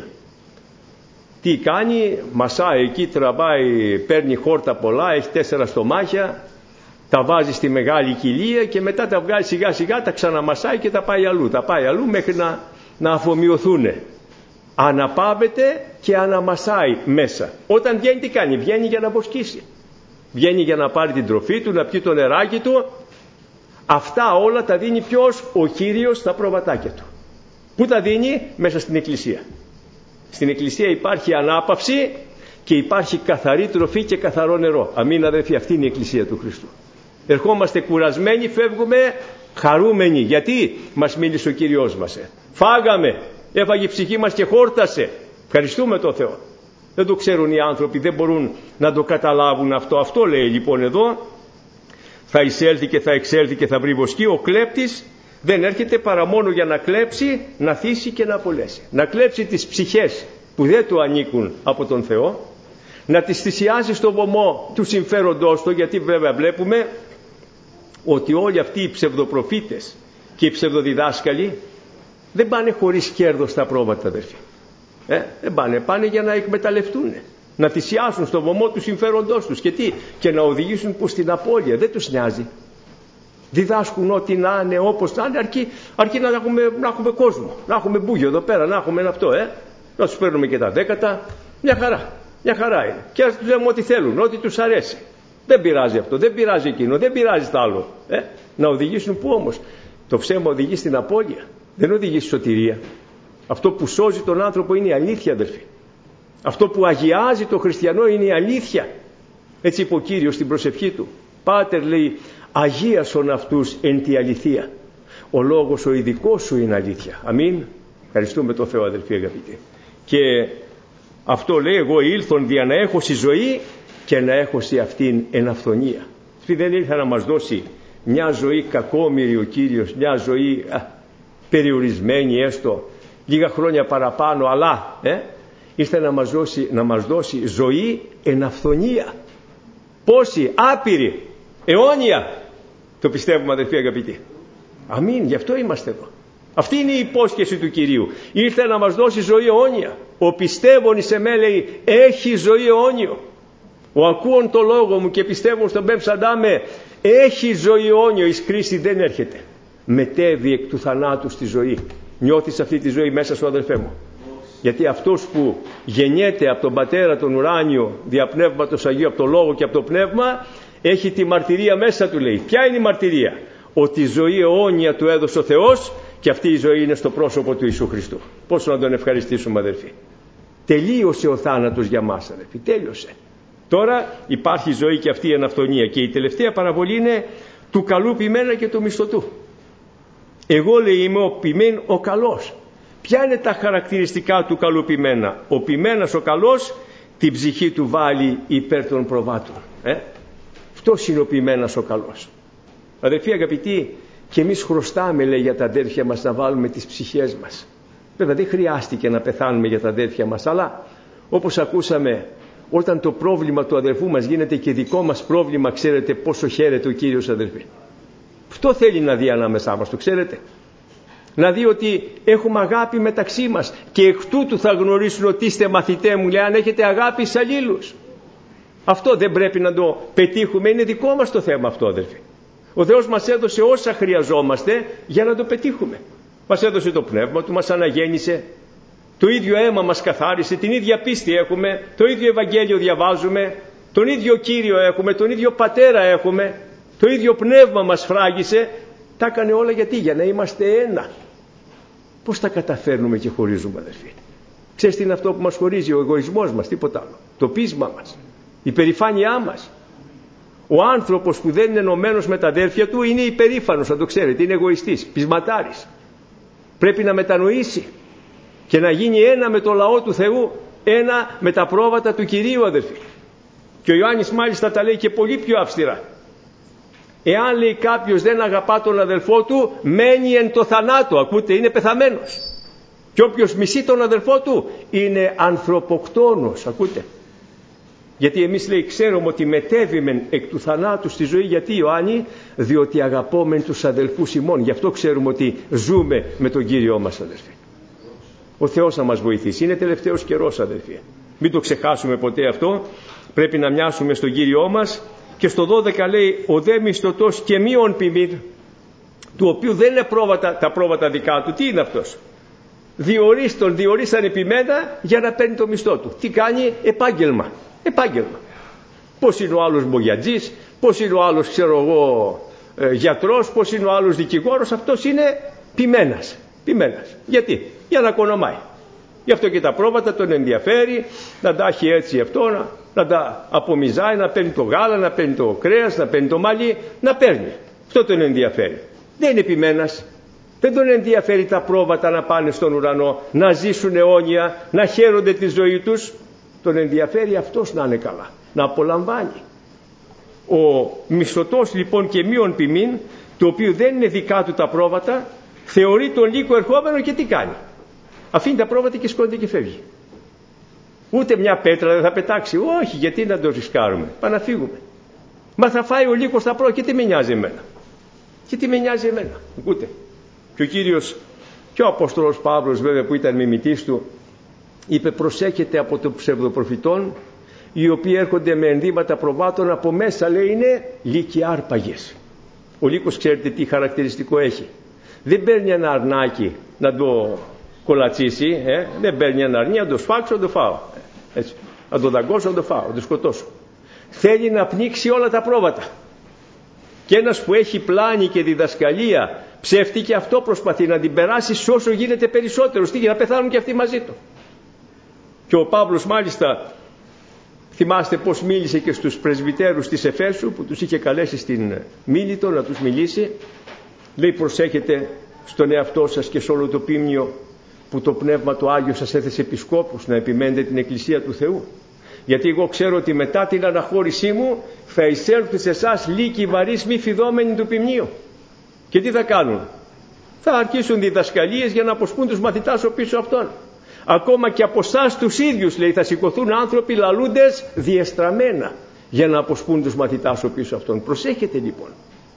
Τι κάνει? Μασάει εκεί, τραβάει, παίρνει χόρτα πολλά, έχει 4 στομάχια, τα βάζει στη μεγάλη κοιλία και μετά τα βγάζει σιγά σιγά, τα ξαναμασάει και τα πάει αλλού. Τα πάει αλλού μέχρι να αφομοιωθούν. Αναπαύεται και αναμασάει μέσα. Όταν βγαίνει τι κάνει? Βγαίνει για να βοσκήσει. Βγαίνει για να πάρει την τροφή του, να πιει το νεράκι του. Αυτά όλα τα δίνει ποιος? Ο Κύριος στα προβατάκια του. Πού τα δίνει? Μέσα στην Εκκλησία. Στην Εκκλησία υπάρχει ανάπαυση και υπάρχει καθαρή τροφή και καθαρό νερό. Αμήν, αδελφοί, αυτή είναι η Εκκλησία του Χριστού. Ερχόμαστε κουρασμένοι, φεύγουμε χαρούμενοι. Γιατί? Μας μίλησε ο Κύριος μας. Φάγαμε, έφαγε η ψυχή μας και χόρτασε. Ευχαριστούμε τον Θεό. Δεν το ξέρουν οι άνθρωποι, δεν μπορούν να το καταλάβουν αυτό. Αυτό λέει λοιπόν εδώ, θα εισέλθει και θα εξέλθει και θα βρει βοσκή. Ο κλέπτης δεν έρχεται παρά μόνο για να κλέψει, να θύσει και να απολέσει. Να κλέψει τις ψυχές που δεν του ανήκουν από τον Θεό, να τις θυσιάζει στο βωμό του συμφέροντός του, γιατί βέβαια βλέπουμε ότι όλοι αυτοί οι ψευδοπροφήτες και οι ψευδοδιδάσκαλοι δεν πάνε χωρίς κέρδος στα πρόβατα, αδερφοί. Δεν πάνε για να εκμεταλλευτούν, να θυσιάσουν στο βωμό του συμφέροντός τους και τι, και να οδηγήσουν προς την απώλεια. Δεν τους νοιάζει. Διδάσκουν ό,τι να είναι, όπως να είναι, αρκεί να έχουμε κόσμο, να έχουμε μπούγιο εδώ πέρα, να έχουμε αυτό, να τους παίρνουμε και τα δέκατα. Μια χαρά είναι. Και ας τους λέμε ό,τι θέλουν, ό,τι τους αρέσει. Δεν πειράζει αυτό, δεν πειράζει εκείνο, δεν πειράζει το άλλο. Να οδηγήσουν πού όμως? Το ψέμα οδηγεί στην απώλεια, δεν οδηγεί στη σωτηρία. Αυτό που σώζει τον άνθρωπο είναι η αλήθεια, αδελφοί. Αυτό που αγιάζει τον χριστιανό είναι η αλήθεια. Έτσι είπε ο Κύριος στην προσευχή του. Πάτερ, λέει, αγίασον αυτούς εν τη αληθεία. Ο λόγος ο ειδικός σου είναι αλήθεια. Αμήν. Ευχαριστούμε τον Θεό, αδελφοί αγαπητοί. Και αυτό λέει, εγώ ήλθον δια να έχω στη ζωή και να έχω σε αυτήν εν αυθονία. Δεν ήρθε να μας δώσει μια ζωή κακόμοιρη ο Κύριος, μια ζωή περιορισμένη έστω, λίγα χρόνια παραπάνω, αλλά ήρθε να μας δώσει ζωή εν αυθονία. Πόση? Άπειρη, αιώνια. Το πιστεύουμε, αδελφοί αγαπητοί. Αμήν, γι' αυτό είμαστε εδώ. Αυτή είναι η υπόσχεση του Κυρίου. Ήρθε να μας δώσει ζωή αιώνια. Ο πιστεύων εις εμέ, λέει, έχει ζωή αιώνιο. Ο ακούων το λόγο μου και πιστεύουν στον πέμψαντά έχει ζωή αιώνιο. Εις κρίση δεν έρχεται. Μετέβει εκ του θανάτου στη ζωή. Νιώθεις αυτή τη ζωή μέσα σου, αδελφέ μου? Γιατί αυτός που γεννιέται από τον Πατέρα τον ουράνιο, δια Πνεύματος Αγίου, από το Λόγο και από το Πνεύμα, έχει τη μαρτυρία μέσα του, λέει. Ποια είναι η μαρτυρία? Ότι ζωή αιώνια του έδωσε ο Θεός και αυτή η ζωή είναι στο πρόσωπο του Ιησού Χριστού. Πόσο να τον ευχαριστήσουμε, αδελφοί. Τελείωσε ο θάνατος για μας, αδελφοί. Τέλειωσε. Τώρα υπάρχει ζωή και αυτή η αναυτονία. Και η τελευταία παραβολή είναι του καλού ποιμένα και του μισθωτού. Εγώ, λέει, είμαι ο ποιμέν ο καλός. Ποια είναι τα χαρακτηριστικά του καλού ποιμένα? Ο ποιμένας ο καλός την ψυχή του βάλει υπέρ των προβάτων. Αυτός είναι ο ποιμένας ο καλός. Αδελφοί αγαπητοί, και εμείς χρωστάμε, λέει, για τα αδέρφια μας να βάλουμε τις ψυχές μας. Βέβαια δεν χρειάστηκε να πεθάνουμε για τα αδέρφια μας, αλλά όπως ακούσαμε, όταν το πρόβλημα του αδερφού μας γίνεται και δικό μας πρόβλημα, ξέρετε πόσο χαίρεται ο Κύριος, αδελφοί. Αυτό θέλει να δει ανάμεσά μας, το ξέρετε. Να δει ότι έχουμε αγάπη μεταξύ μας και εκ τούτου θα γνωρίσουν ότι είστε μαθητέ μου, λέει, αν έχετε αγάπη σε αλλήλους. Αυτό δεν πρέπει να το πετύχουμε, είναι δικό μας το θέμα αυτό, αδελφοί. Ο Θεός μας έδωσε όσα χρειαζόμαστε για να το πετύχουμε. Μας έδωσε το πνεύμα του, μας αναγέννησε, το ίδιο αίμα μας καθάρισε, την ίδια πίστη έχουμε, το ίδιο Ευαγγέλιο διαβάζουμε, τον ίδιο Κύριο έχουμε, τον ίδιο Πατέρα έχουμε, το ίδιο πνεύμα μας φράγισε. Τα έκανε όλα γιατί? Για να είμαστε ένα. Πώς τα καταφέρνουμε και χωρίζουμε, αδελφοί? Ξέρεις τι είναι αυτό που μας χωρίζει? Ο εγωισμός μας, τίποτα άλλο. Το πείσμα μας, η περηφάνειά μας. Ο άνθρωπος που δεν είναι ενωμένος με τα αδέρφια του είναι υπερήφανος, θα το ξέρετε, είναι εγωιστής, πεισματάρης. Πρέπει να μετανοήσει και να γίνει ένα με το λαό του Θεού, ένα με τα πρόβατα του Κυρίου, αδελφοί. Και ο Ιωάννης μάλιστα τα λέει και πολύ πιο αυστηρά. Εάν, λέει, κάποιος δεν αγαπά τον αδελφό του, μένει εν το θανάτο. Ακούτε, είναι πεθαμένος. Και όποιος μισεί τον αδελφό του είναι ανθρωποκτόνος. Ακούτε. Γιατί εμείς, λέει, ξέρουμε ότι μετέβημεν εκ του θανάτου στη ζωή. Γιατί, Ιωάννη? Διότι αγαπόμεν τους αδελφούς ημών. Γι' αυτό ξέρουμε ότι ζούμε με τον Κύριό μας, αδελφοί. Ο Θεός να μας βοηθήσει. Είναι τελευταίος καιρός, αδελφοί. Μην το ξεχάσουμε ποτέ αυτό. Πρέπει να μοιάσουμε στον Κύριό μας. Και στο 12 λέει, ο δε μισθωτός και μείον ποιμήν, του οποίου δεν είναι τα πρόβατα δικά του. Τι είναι αυτός? Τον διορίσανε ποιμένα για να παίρνει το μισθό του. Τι κάνει? Επάγγελμα. Πώς είναι ο άλλος μπογιατζής, πώς είναι ο άλλος, ξέρω εγώ, γιατρός, πώς είναι ο άλλος δικηγόρος? Αυτός είναι ποιμένας. Γιατί? Για να κονομάει. Γι' αυτό και τα πρόβατα τον ενδιαφέρει να τα έχει έτσι αυτό, να τα απομυζάει, να παίρνει το γάλα, να παίρνει το κρέας, να παίρνει το μαλλί, να παίρνει. Αυτό τον ενδιαφέρει. Δεν είναι ποιμένας. Δεν τον ενδιαφέρει τα πρόβατα να πάνε στον ουρανό, να ζήσουν αιώνια, να χαίρονται τη ζωή τους. Τον ενδιαφέρει αυτός να είναι καλά, να απολαμβάνει. Ο μισθωτός λοιπόν και μείον ποιμήν, το οποίο δεν είναι δικά του τα πρόβατα, θεωρεί τον λύκο ερχόμενο και τι κάνει? Αφήνει τα πρόβατα και σκόνται και φεύγει. Ούτε μια πέτρα δεν θα πετάξει. Όχι, γιατί να το ρισκάρουμε? Πάμε να φύγουμε. Μα θα φάει ο λύκος τα πρόβατα και τι με νοιάζει εμένα? Και τι με νοιάζει εμένα? Ούτε. Και ο Κύριος και ο Απόστολος Παύλος βέβαια που ήταν μιμητής του είπε προσέχετε από των ψευδοπροφητών, οι οποίοι έρχονται με ενδύματα προβάτων, από μέσα λέει είναι λύκοι άρπαγες. Ο λύκος ξέρετε τι χαρακτηριστικό έχει? Δεν παίρνει ένα αρνάκι να το κολατσίσει, δεν παίρνει ένα αρνί να το σφάξω να το φάω, έτσι. Να το δαγκώσω να το φάω, να το σκοτώσω. Θέλει να πνίξει όλα τα πρόβατα. Και ένας που έχει πλάνη και διδασκαλία ψεύτικη, αυτό προσπαθεί να την περάσει όσο γίνεται περισσότερο, για να πεθάνουν και αυτοί μαζί του. Και ο Παύλος μάλιστα, θυμάστε πως μίλησε και στους πρεσβυτέρους της Εφέσου, που τους είχε καλέσει στην Μίλητο να τους μιλήσει. Λέει προσέχετε στον εαυτό σας και σε όλο το πίμνιο που το Πνεύμα το Άγιο σας έθεσε επισκόπους, να επιμένετε την Εκκλησία του Θεού. Γιατί εγώ ξέρω ότι μετά την αναχώρησή μου θα εισέλθουν σε εσάς λύκοι βαρύς μη φιδόμενοι του ποιμνίου. Και τι θα κάνουν? Θα αρχίσουν διδασκαλίες για να αποσπούν τους μαθητάς πίσω αυτών. Ακόμα και από εσάς τους ίδιους, λέει, θα σηκωθούν άνθρωποι λαλούντες διεστραμμένα για να αποσπούν τους μαθητάς πίσω αυτών. Προσέχετε λοιπόν.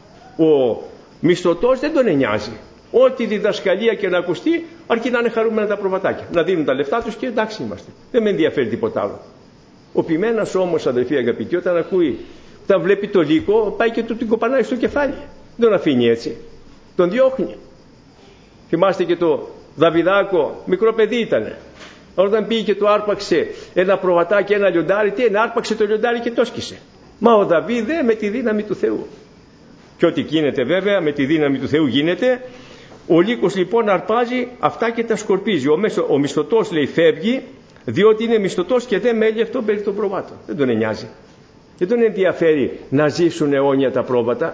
Ο μισθωτός δεν τον νοιάζει. Ό,τι διδασκαλία και να ακουστεί, αρκεί να είναι χαρούμενα τα προβατάκια. Να δίνουν τα λεφτά τους και εντάξει είμαστε. Δεν με ενδιαφέρει τίποτα άλλο. Ο ποιμένας όμως, αδελφοί αγαπητοί, όταν ακούει, όταν βλέπει το λύκο, πάει και του την κοπανάει στο κεφάλι. Δεν τον αφήνει έτσι. Τον διώχνει. Θυμάστε και το Δαβιδάκο, μικρό παιδί ήτανε. Όταν πήγε και το άρπαξε ένα προβατάκι, ένα λιοντάρι, τι είναι, άρπαξε το λιοντάρι και το σκίσε. Μα ο Δαβίδ με τη δύναμη του Θεού. Και ό,τι γίνεται βέβαια με τη δύναμη του Θεού γίνεται. Ο λύκος λοιπόν αρπάζει αυτά και τα σκορπίζει. Ο μισθωτός λέει φεύγει, διότι είναι μισθωτός και δεν μέλει αυτό περί των προβάτων. Δεν τον νοιάζει. Δεν τον ενδιαφέρει να ζήσουν αιώνια τα πρόβατα.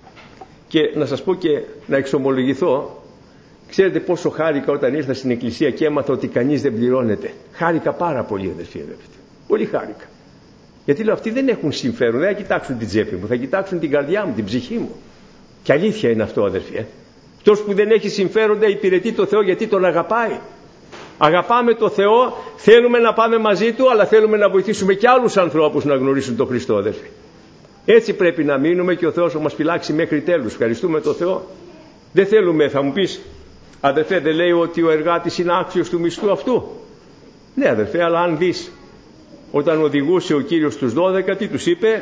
Και να σας πω και να εξομολογηθώ, ξέρετε πόσο χάρηκα όταν ήρθα στην εκκλησία και έμαθα ότι κανείς δεν πληρώνεται? Χάρηκα πάρα πολύ, αδελφοί. Πολύ χάρηκα. Γιατί λέω αυτοί δεν έχουν συμφέρον, δεν θα κοιτάξουν την τσέπη μου, θα κοιτάξουν την καρδιά μου, την ψυχή μου. Και αλήθεια είναι αυτό, αδελφοί. Αυτός που δεν έχει συμφέροντα υπηρετεί το Θεό γιατί τον αγαπάει. Αγαπάμε το Θεό, θέλουμε να πάμε μαζί Του, αλλά θέλουμε να βοηθήσουμε και άλλους ανθρώπους να γνωρίσουν τον Χριστό, αδελφοί. Έτσι πρέπει να μείνουμε και ο Θεός θα μας φυλάξει μέχρι τέλους. Ευχαριστούμε τον Θεό. Δεν θέλουμε, θα μου πεις, αδελφέ, δεν λέει ότι ο εργάτης είναι άξιος του μισθού αυτού? Ναι, αδελφέ, αλλά αν δεις, όταν οδηγούσε ο Κύριος τους 12, τι τους είπε?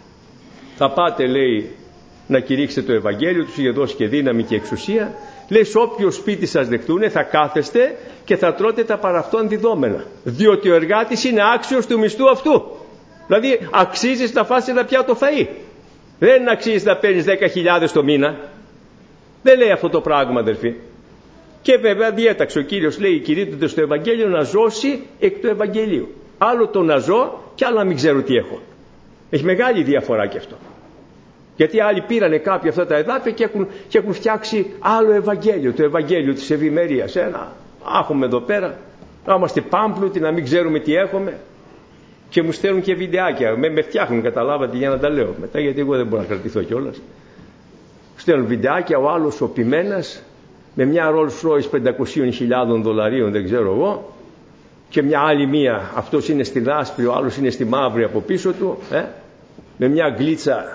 Θα πάτε, λέει, να κηρύξετε το Ευαγγέλιο, τους είχε δώσει και δύναμη και εξουσία. Λέει, σε όποιο σπίτι σας δεχτούνε θα κάθεστε και θα τρώτε τα παραυτόν διδόμενα, διότι ο εργάτης είναι άξιος του μισθού αυτού. Δηλαδή αξίζεις να φας ένα πιάτο φαΐ. Δεν αξίζει να παίρνεις 10.000 το μήνα. Δεν λέει αυτό το πράγμα, αδελφοί. Και βέβαια διέταξε ο Κύριος, λέει, κηρύττονται στο Ευαγγέλιο να ζώσει εκ του Ευαγγελίου. Άλλο το να ζω και άλλο να μην ξέρω τι έχω. Έχει μεγάλη διαφορά και αυτό. Γιατί άλλοι πήρανε κάποια αυτά τα εδάφια και έχουν φτιάξει άλλο Ευαγγέλιο, το Ευαγγέλιο της ευημερίας. Έχουμε εδώ πέρα, να είμαστε πάμπλουτοι, να μην ξέρουμε τι έχουμε. Και μου στέλνουν και βιντεάκια. Με φτιάχνουν, καταλάβατε, για να τα λέω μετά, γιατί εγώ δεν μπορώ να κρατηθώ κιόλας. Στέλνουν βιντεάκια, ο άλλος ο ποιμένας με μια Rolls Royce 500.000 δολαρίων, δεν ξέρω εγώ, και μια άλλη μία, αυτός είναι στη άσπρη, ο άλλος είναι στη μαύρη από πίσω του, με μια γκλίτσα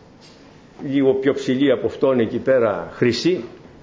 λίγο πιο ψηλή από αυτόν εκεί πέρα, χρυσή.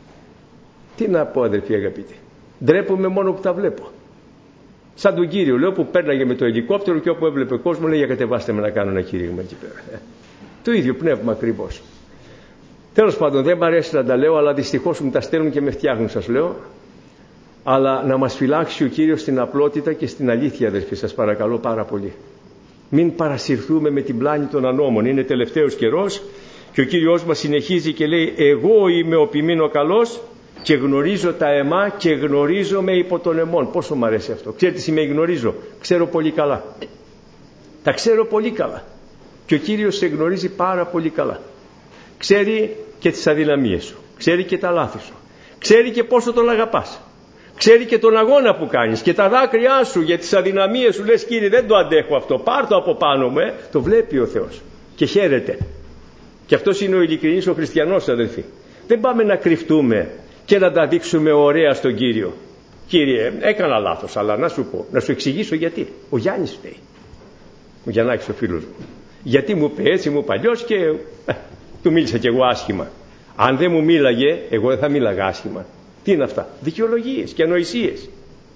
Τι να πω, αδελφοί αγαπητοί, ντρέπομαι μόνο που τα βλέπω. Σαν τον Κύριο, λέω, που πέρναγε με το ελικόπτερο και όπου έβλεπε κόσμο λέει, για κατεβάστε με να κάνω ένα κήρυγμα εκεί πέρα. Το ίδιο πνεύμα ακριβώς. Τέλος πάντων, δεν μ' αρέσει να τα λέω, αλλά δυστυχώς μου τα στέλνουν και με φτιάχνουν, σας λέω. Αλλά να μας φυλάξει ο Κύριος στην απλότητα και στην αλήθεια, αδελφοί, σας παρακαλώ πάρα πολύ. Μην παρασυρθούμε με την πλάνη των ανώμων. Είναι τελευταίος καιρός και ο Κύριος μας συνεχίζει και λέει, εγώ είμαι ο ποιμήν ο καλός και γνωρίζω τα αιμά και γνωρίζομαι υπό των αιμών. Πόσο μου αρέσει αυτό. Ξέρετε τι σημαίνει γνωρίζω? Ξέρω πολύ καλά. Τα ξέρω πολύ καλά. Και ο Κύριος σε γνωρίζει πάρα πολύ καλά. Ξέρει και τις αδυναμίες σου. Ξέρει και τα λάθη σου. Ξέρει και πόσο τον αγαπάς. Ξέρει και τον αγώνα που κάνεις και τα δάκρυά σου για τις αδυναμίες σου. Λες, Κύριε, δεν το αντέχω αυτό, πάρ' το από πάνω μου. Το βλέπει ο Θεός και χαίρεται. Και αυτός είναι ο ειλικρινής ο χριστιανός, αδελφοί. Δεν πάμε να κρυφτούμε και να τα δείξουμε ωραία στον Κύριο. Κύριε, έκανα λάθος, αλλά να σου πω, να σου εξηγήσω γιατί. Ο Γιάννης φταίει. Ο Γιαννάκης ο φίλος μου. Γιατί μου είπε έτσι, μου είπε αλλιώς και του μίλησα κι εγώ άσχημα. Αν δεν μου μίλαγε, εγώ δεν θα μίλαγα άσχημα. Τι είναι αυτά? Δικαιολογίες και ανοησίες.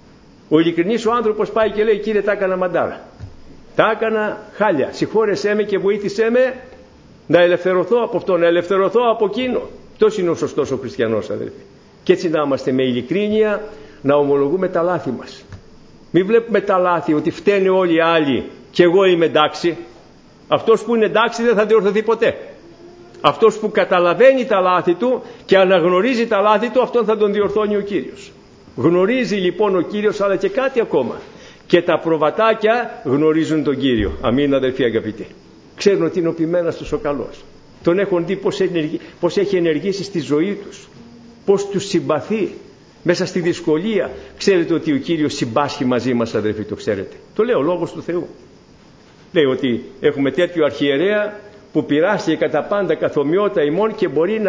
Ο ειλικρινής ο άνθρωπος πάει και λέει, Κύριε, τα έκανα μαντάρα. Τα έκανα χάλια. Συγχώρεσέ με και βοήθησέ με να ελευθερωθώ από αυτό, να ελευθερωθώ από εκείνο. Αυτός είναι ο σωστός ο χριστιανός, αδελφοί. Και έτσι να είμαστε με ειλικρίνεια, να ομολογούμε τα λάθη μας. Μην βλέπουμε τα λάθη ότι φταίνε όλοι οι άλλοι και εγώ είμαι εντάξει. Αυτός που είναι εντάξει δεν θα διορθωθεί ποτέ. Αυτός που καταλαβαίνει τα λάθη του και αναγνωρίζει τα λάθη του, αυτόν θα τον διορθώνει ο Κύριος. Γνωρίζει λοιπόν ο Κύριος, αλλά και κάτι ακόμα. Και τα προβατάκια γνωρίζουν τον Κύριο. Αμήν, αδελφοί αγαπητοί. Ξέρουν ότι είναι ο ποιμένας ο καλός. Τον έχουν δει πώς έχει ενεργήσει στη ζωή τους. Πώς τους συμπαθεί μέσα στη δυσκολία. Ξέρετε ότι ο Κύριος συμπάσχει μαζί μας, αδελφοί, το ξέρετε. Το λέει ο Λόγος του Θεού. Λέει ότι έχουμε τέτοιο αρχιερέα που πειράστηκε κατά πάντα καθομοιότητα ημών και μπορεί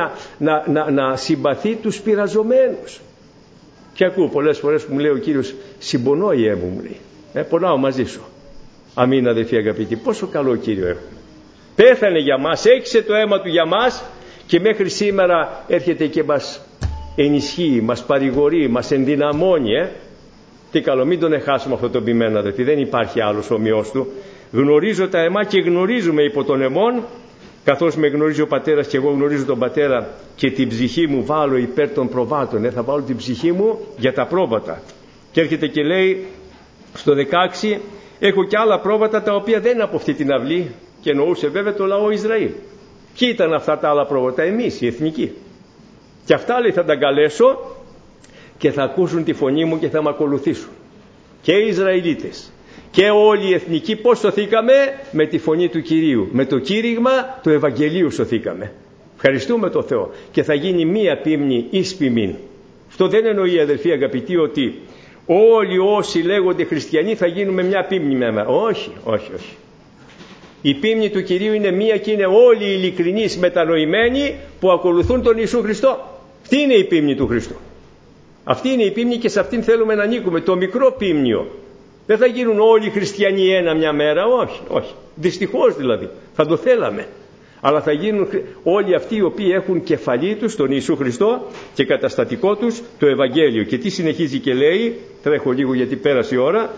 να συμπαθεί τους πειραζομένους. Και ακούω πολλές φορές που μου λέει ο Κύριος, συμπονώ η έμμου, μου λέει. Πονάω μαζί σου. Αμήν, αδελφοί αγαπητοί. Πόσο καλό Κύριο έχουμε. Πέθανε για μας, έξισε το αίμα του για μας και μέχρι σήμερα έρχεται και μας ενισχύει, μας παρηγορεί, μας ενδυναμώνει. Τι καλό, μην τον εχάσουμε αυτό τον ποιμένο, αδελφοί. Δεν υπάρχει άλλος ομοιός του. Γνωρίζω τα αιμά και γνωρίζουμε υπό τον αιμόν, καθώς με γνωρίζει ο Πατέρας και εγώ γνωρίζω τον Πατέρα, και την ψυχή μου βάλω υπέρ των προβάτων. Θα βάλω την ψυχή μου για τα πρόβατα. Και έρχεται και λέει στο 16, έχω και άλλα πρόβατα τα οποία δεν είναι από αυτή την αυλή, και εννοούσε βέβαια το λαό Ισραήλ. Ποιοι ήταν αυτά τα άλλα πρόβατα? Εμείς οι εθνικοί. Και αυτά, λέει, θα τα καλέσω και θα ακούσουν τη φωνή μου και θα με ακολουθήσουν. Και οι Ισραηλίτες και όλοι οι εθνικοί. Πώς σωθήκαμε? Με τη φωνή του Κυρίου, με το κήρυγμα του Ευαγγελίου σωθήκαμε. Ευχαριστούμε τον Θεό. Και θα γίνει μία πίμνη εις ποιμήν. Αυτό δεν εννοεί, αδελφοί αγαπητοί, ότι όλοι όσοι λέγονται χριστιανοί θα γίνουμε μια πίμνη μέρα. Όχι, όχι, όχι. Η πίμνη του Κυρίου είναι μία και είναι όλοι οι ειλικρινείς μετανοημένοι που ακολουθούν τον Ιησού Χριστό. Αυτή είναι η πίμνη του Χριστού. Αυτή είναι η πίμνη και σε αυτήν θέλουμε να ανήκουμε. Το μικρό πίμνιο. Δεν θα γίνουν όλοι οι χριστιανοί ένα μια μέρα. Όχι, όχι. Δυστυχώς δηλαδή. Θα το θέλαμε. Αλλά θα γίνουν όλοι αυτοί οι οποίοι έχουν κεφαλή τους τον Ιησού Χριστό και καταστατικό τους το Ευαγγέλιο. Και τι συνεχίζει και λέει, τρέχω λίγο γιατί πέρασε η ώρα.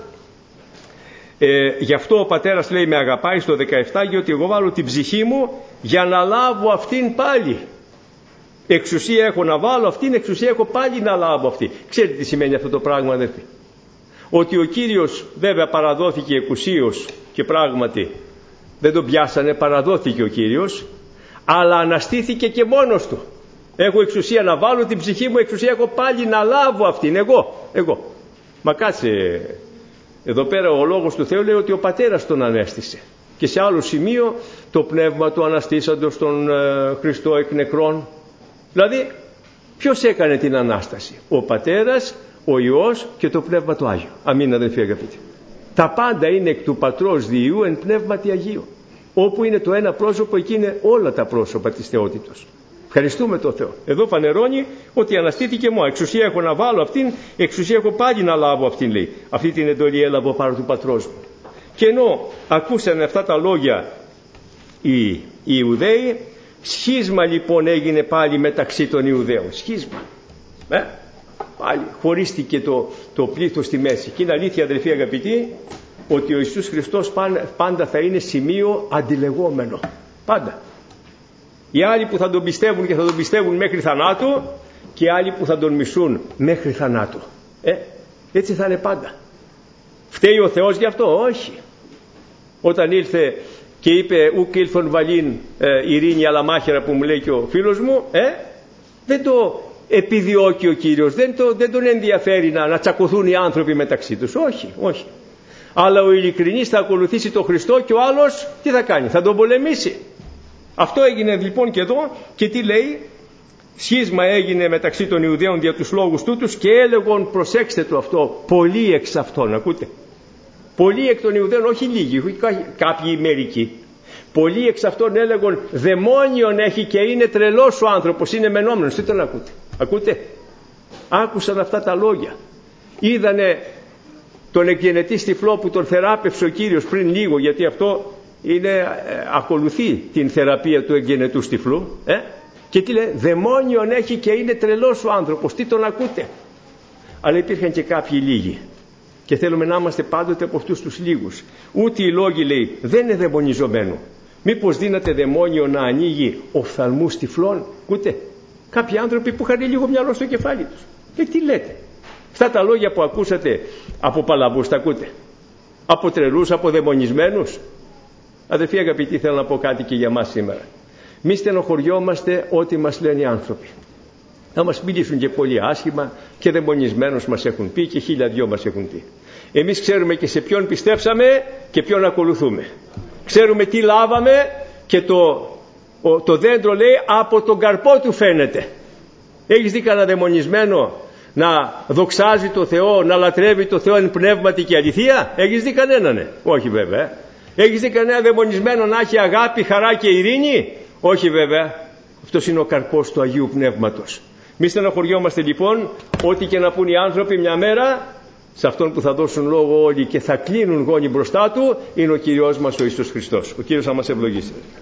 Γι' αυτό ο Πατέρας, λέει, με αγαπάει στο 17, γιατί εγώ βάλω την ψυχή μου για να λάβω αυτήν πάλι. Εξουσία έχω να βάλω αυτήν, εξουσία έχω πάλι να λάβω αυτή. Ξέρετε τι σημαίνει αυτό το πράγμα, αδερφοί? Ότι ο Κύριος βέβαια παραδόθηκε εκουσίως και πράγματι δεν τον πιάσανε, παραδόθηκε ο Κύριος, αλλά αναστήθηκε και μόνος του. Έχω εξουσία να βάλω την ψυχή μου, εξουσία έχω πάλι να λάβω αυτήν. Εγώ. Μα κάτσε, εδώ πέρα ο Λόγος του Θεού λέει ότι ο Πατέρας τον ανέστησε. Και σε άλλο σημείο το πνεύμα του αναστήσαντος τον Χριστό εκ νεκρών. Δηλαδή ποιος έκανε την Ανάσταση? Ο Πατέρας, ο Υιός και το Πνεύμα του Άγιο. Αμήν, αδελφοί αγαπητοί. Τα πάντα είναι εκ του Πατρός Διού εν Πνεύματι Αγίου. Όπου είναι το ένα πρόσωπο, εκεί είναι όλα τα πρόσωπα της θεότητος. Ευχαριστούμε τον Θεό. Εδώ φανερώνει ότι αναστήθηκε μόνο. Εξουσία έχω να βάλω αυτήν, εξουσία έχω πάλι να λάβω αυτήν, λέει. Αυτή την εντολή έλαβω πάρω του Πατρός μου. Και ενώ ακούσανε αυτά τα λόγια οι Ιουδαίοι, σχίσμα λοιπόν έγινε πάλι μεταξύ των Ιουδαίων. Σχίσμα. Πάλι χωρίστηκε το πλήθος στη μέση. Και είναι αλήθεια, αδελφοί αγαπητοί, ότι ο Ιησούς Χριστός πάντα θα είναι σημείο αντιλεγόμενο. Πάντα. Οι άλλοι που θα τον πιστεύουν και θα τον πιστεύουν μέχρι θανάτου, και οι άλλοι που θα τον μισούν μέχρι θανάτου. Έτσι θα είναι πάντα. Φταίει ο Θεός γι' αυτό? Όχι. Όταν ήρθε και είπε ουκ ήλθον βαλήν ειρήνη αλλά μάχαιρα, που μου λέει και ο φίλος μου, δεν το επιδιώκει ο Κύριος, δεν τον ενδιαφέρει να τσακωθούν οι άνθρωποι μεταξύ τους. Όχι. Αλλά ο ειλικρινής θα ακολουθήσει τον Χριστό και ο άλλος τι θα κάνει? Θα τον πολεμήσει. Αυτό έγινε λοιπόν και εδώ. Και τι λέει? Σχίσμα έγινε μεταξύ των Ιουδαίων δια τους λόγους τούτους και έλεγον, προσέξτε το αυτό, πολλοί εξ αυτών, ακούτε. Πολλοί εκ των Ιουδαίων, όχι λίγοι, όχι κάποιοι μερικοί. Πολλοί εξ αυτών έλεγον, δαιμόνιον έχει και είναι τρελός ο άνθρωπος, είναι μενόμενος. Τι τον ακούτε? Ακούτε? Άκουσαν αυτά τα λόγια. Είδανε τον εκγενετή τυφλό που τον θεράπευσε ο Κύριος πριν λίγο, γιατί αυτό ακολουθεί την θεραπεία του εκγενετού τυφλού. Και τι λέει? Δαιμόνιον έχει και είναι τρελός ο άνθρωπος. Τι τον ακούτε? Αλλά υπήρχαν και κάποιοι λίγοι. Και θέλουμε να είμαστε πάντοτε από αυτούς τους λίγους. Ούτε οι λόγοι, λέει, δεν είναι δαιμονιζομένο. Μήπως δύναται δαιμόνιο να ανοίγει οφθαλμούς τυφλών? Ακούτε? Κάποιοι άνθρωποι που είχαν λίγο μυαλό στο κεφάλι τους. Και τι λέτε? Αυτά τα λόγια που ακούσατε από παλαβούς τα ακούτε? Από τρελούς, από δαιμονισμένους? Αδερφοί αγαπητοί, θέλω να πω κάτι και για μας σήμερα. Μη στενοχωριόμαστε ό,τι μας λένε οι άνθρωποι. Θα μας μιλήσουν και πολύ άσχημα και δαιμονισμένους μας έχουν πει και 1002 μας έχουν πει. Εμείς ξέρουμε και σε ποιον πιστέψαμε και ποιον ακολουθούμε. Ξέρουμε τι λάβαμε και το δέντρο, λέει, από τον καρπό του φαίνεται. Έχεις δει κανένα δαιμονισμένο να δοξάζει το Θεό, να λατρεύει το Θεό εν πνεύματι και αληθεία? Έχεις δει κανέναν? Όχι βέβαια. Έχεις δει κανένα δαιμονισμένο να έχει αγάπη, χαρά και ειρήνη? Όχι βέβαια. Αυτός είναι ο καρπός του Αγίου Πνεύματος. Μη στεναχωριόμαστε λοιπόν, ό,τι και να πούν οι άνθρωποι, μια μέρα σε αυτόν που θα δώσουν λόγο όλοι και θα κλείνουν γόνοι μπροστά του είναι ο Κύριος μας ο Ιησούς Χριστός. Ο Κύριος θα μας ευλογήσει.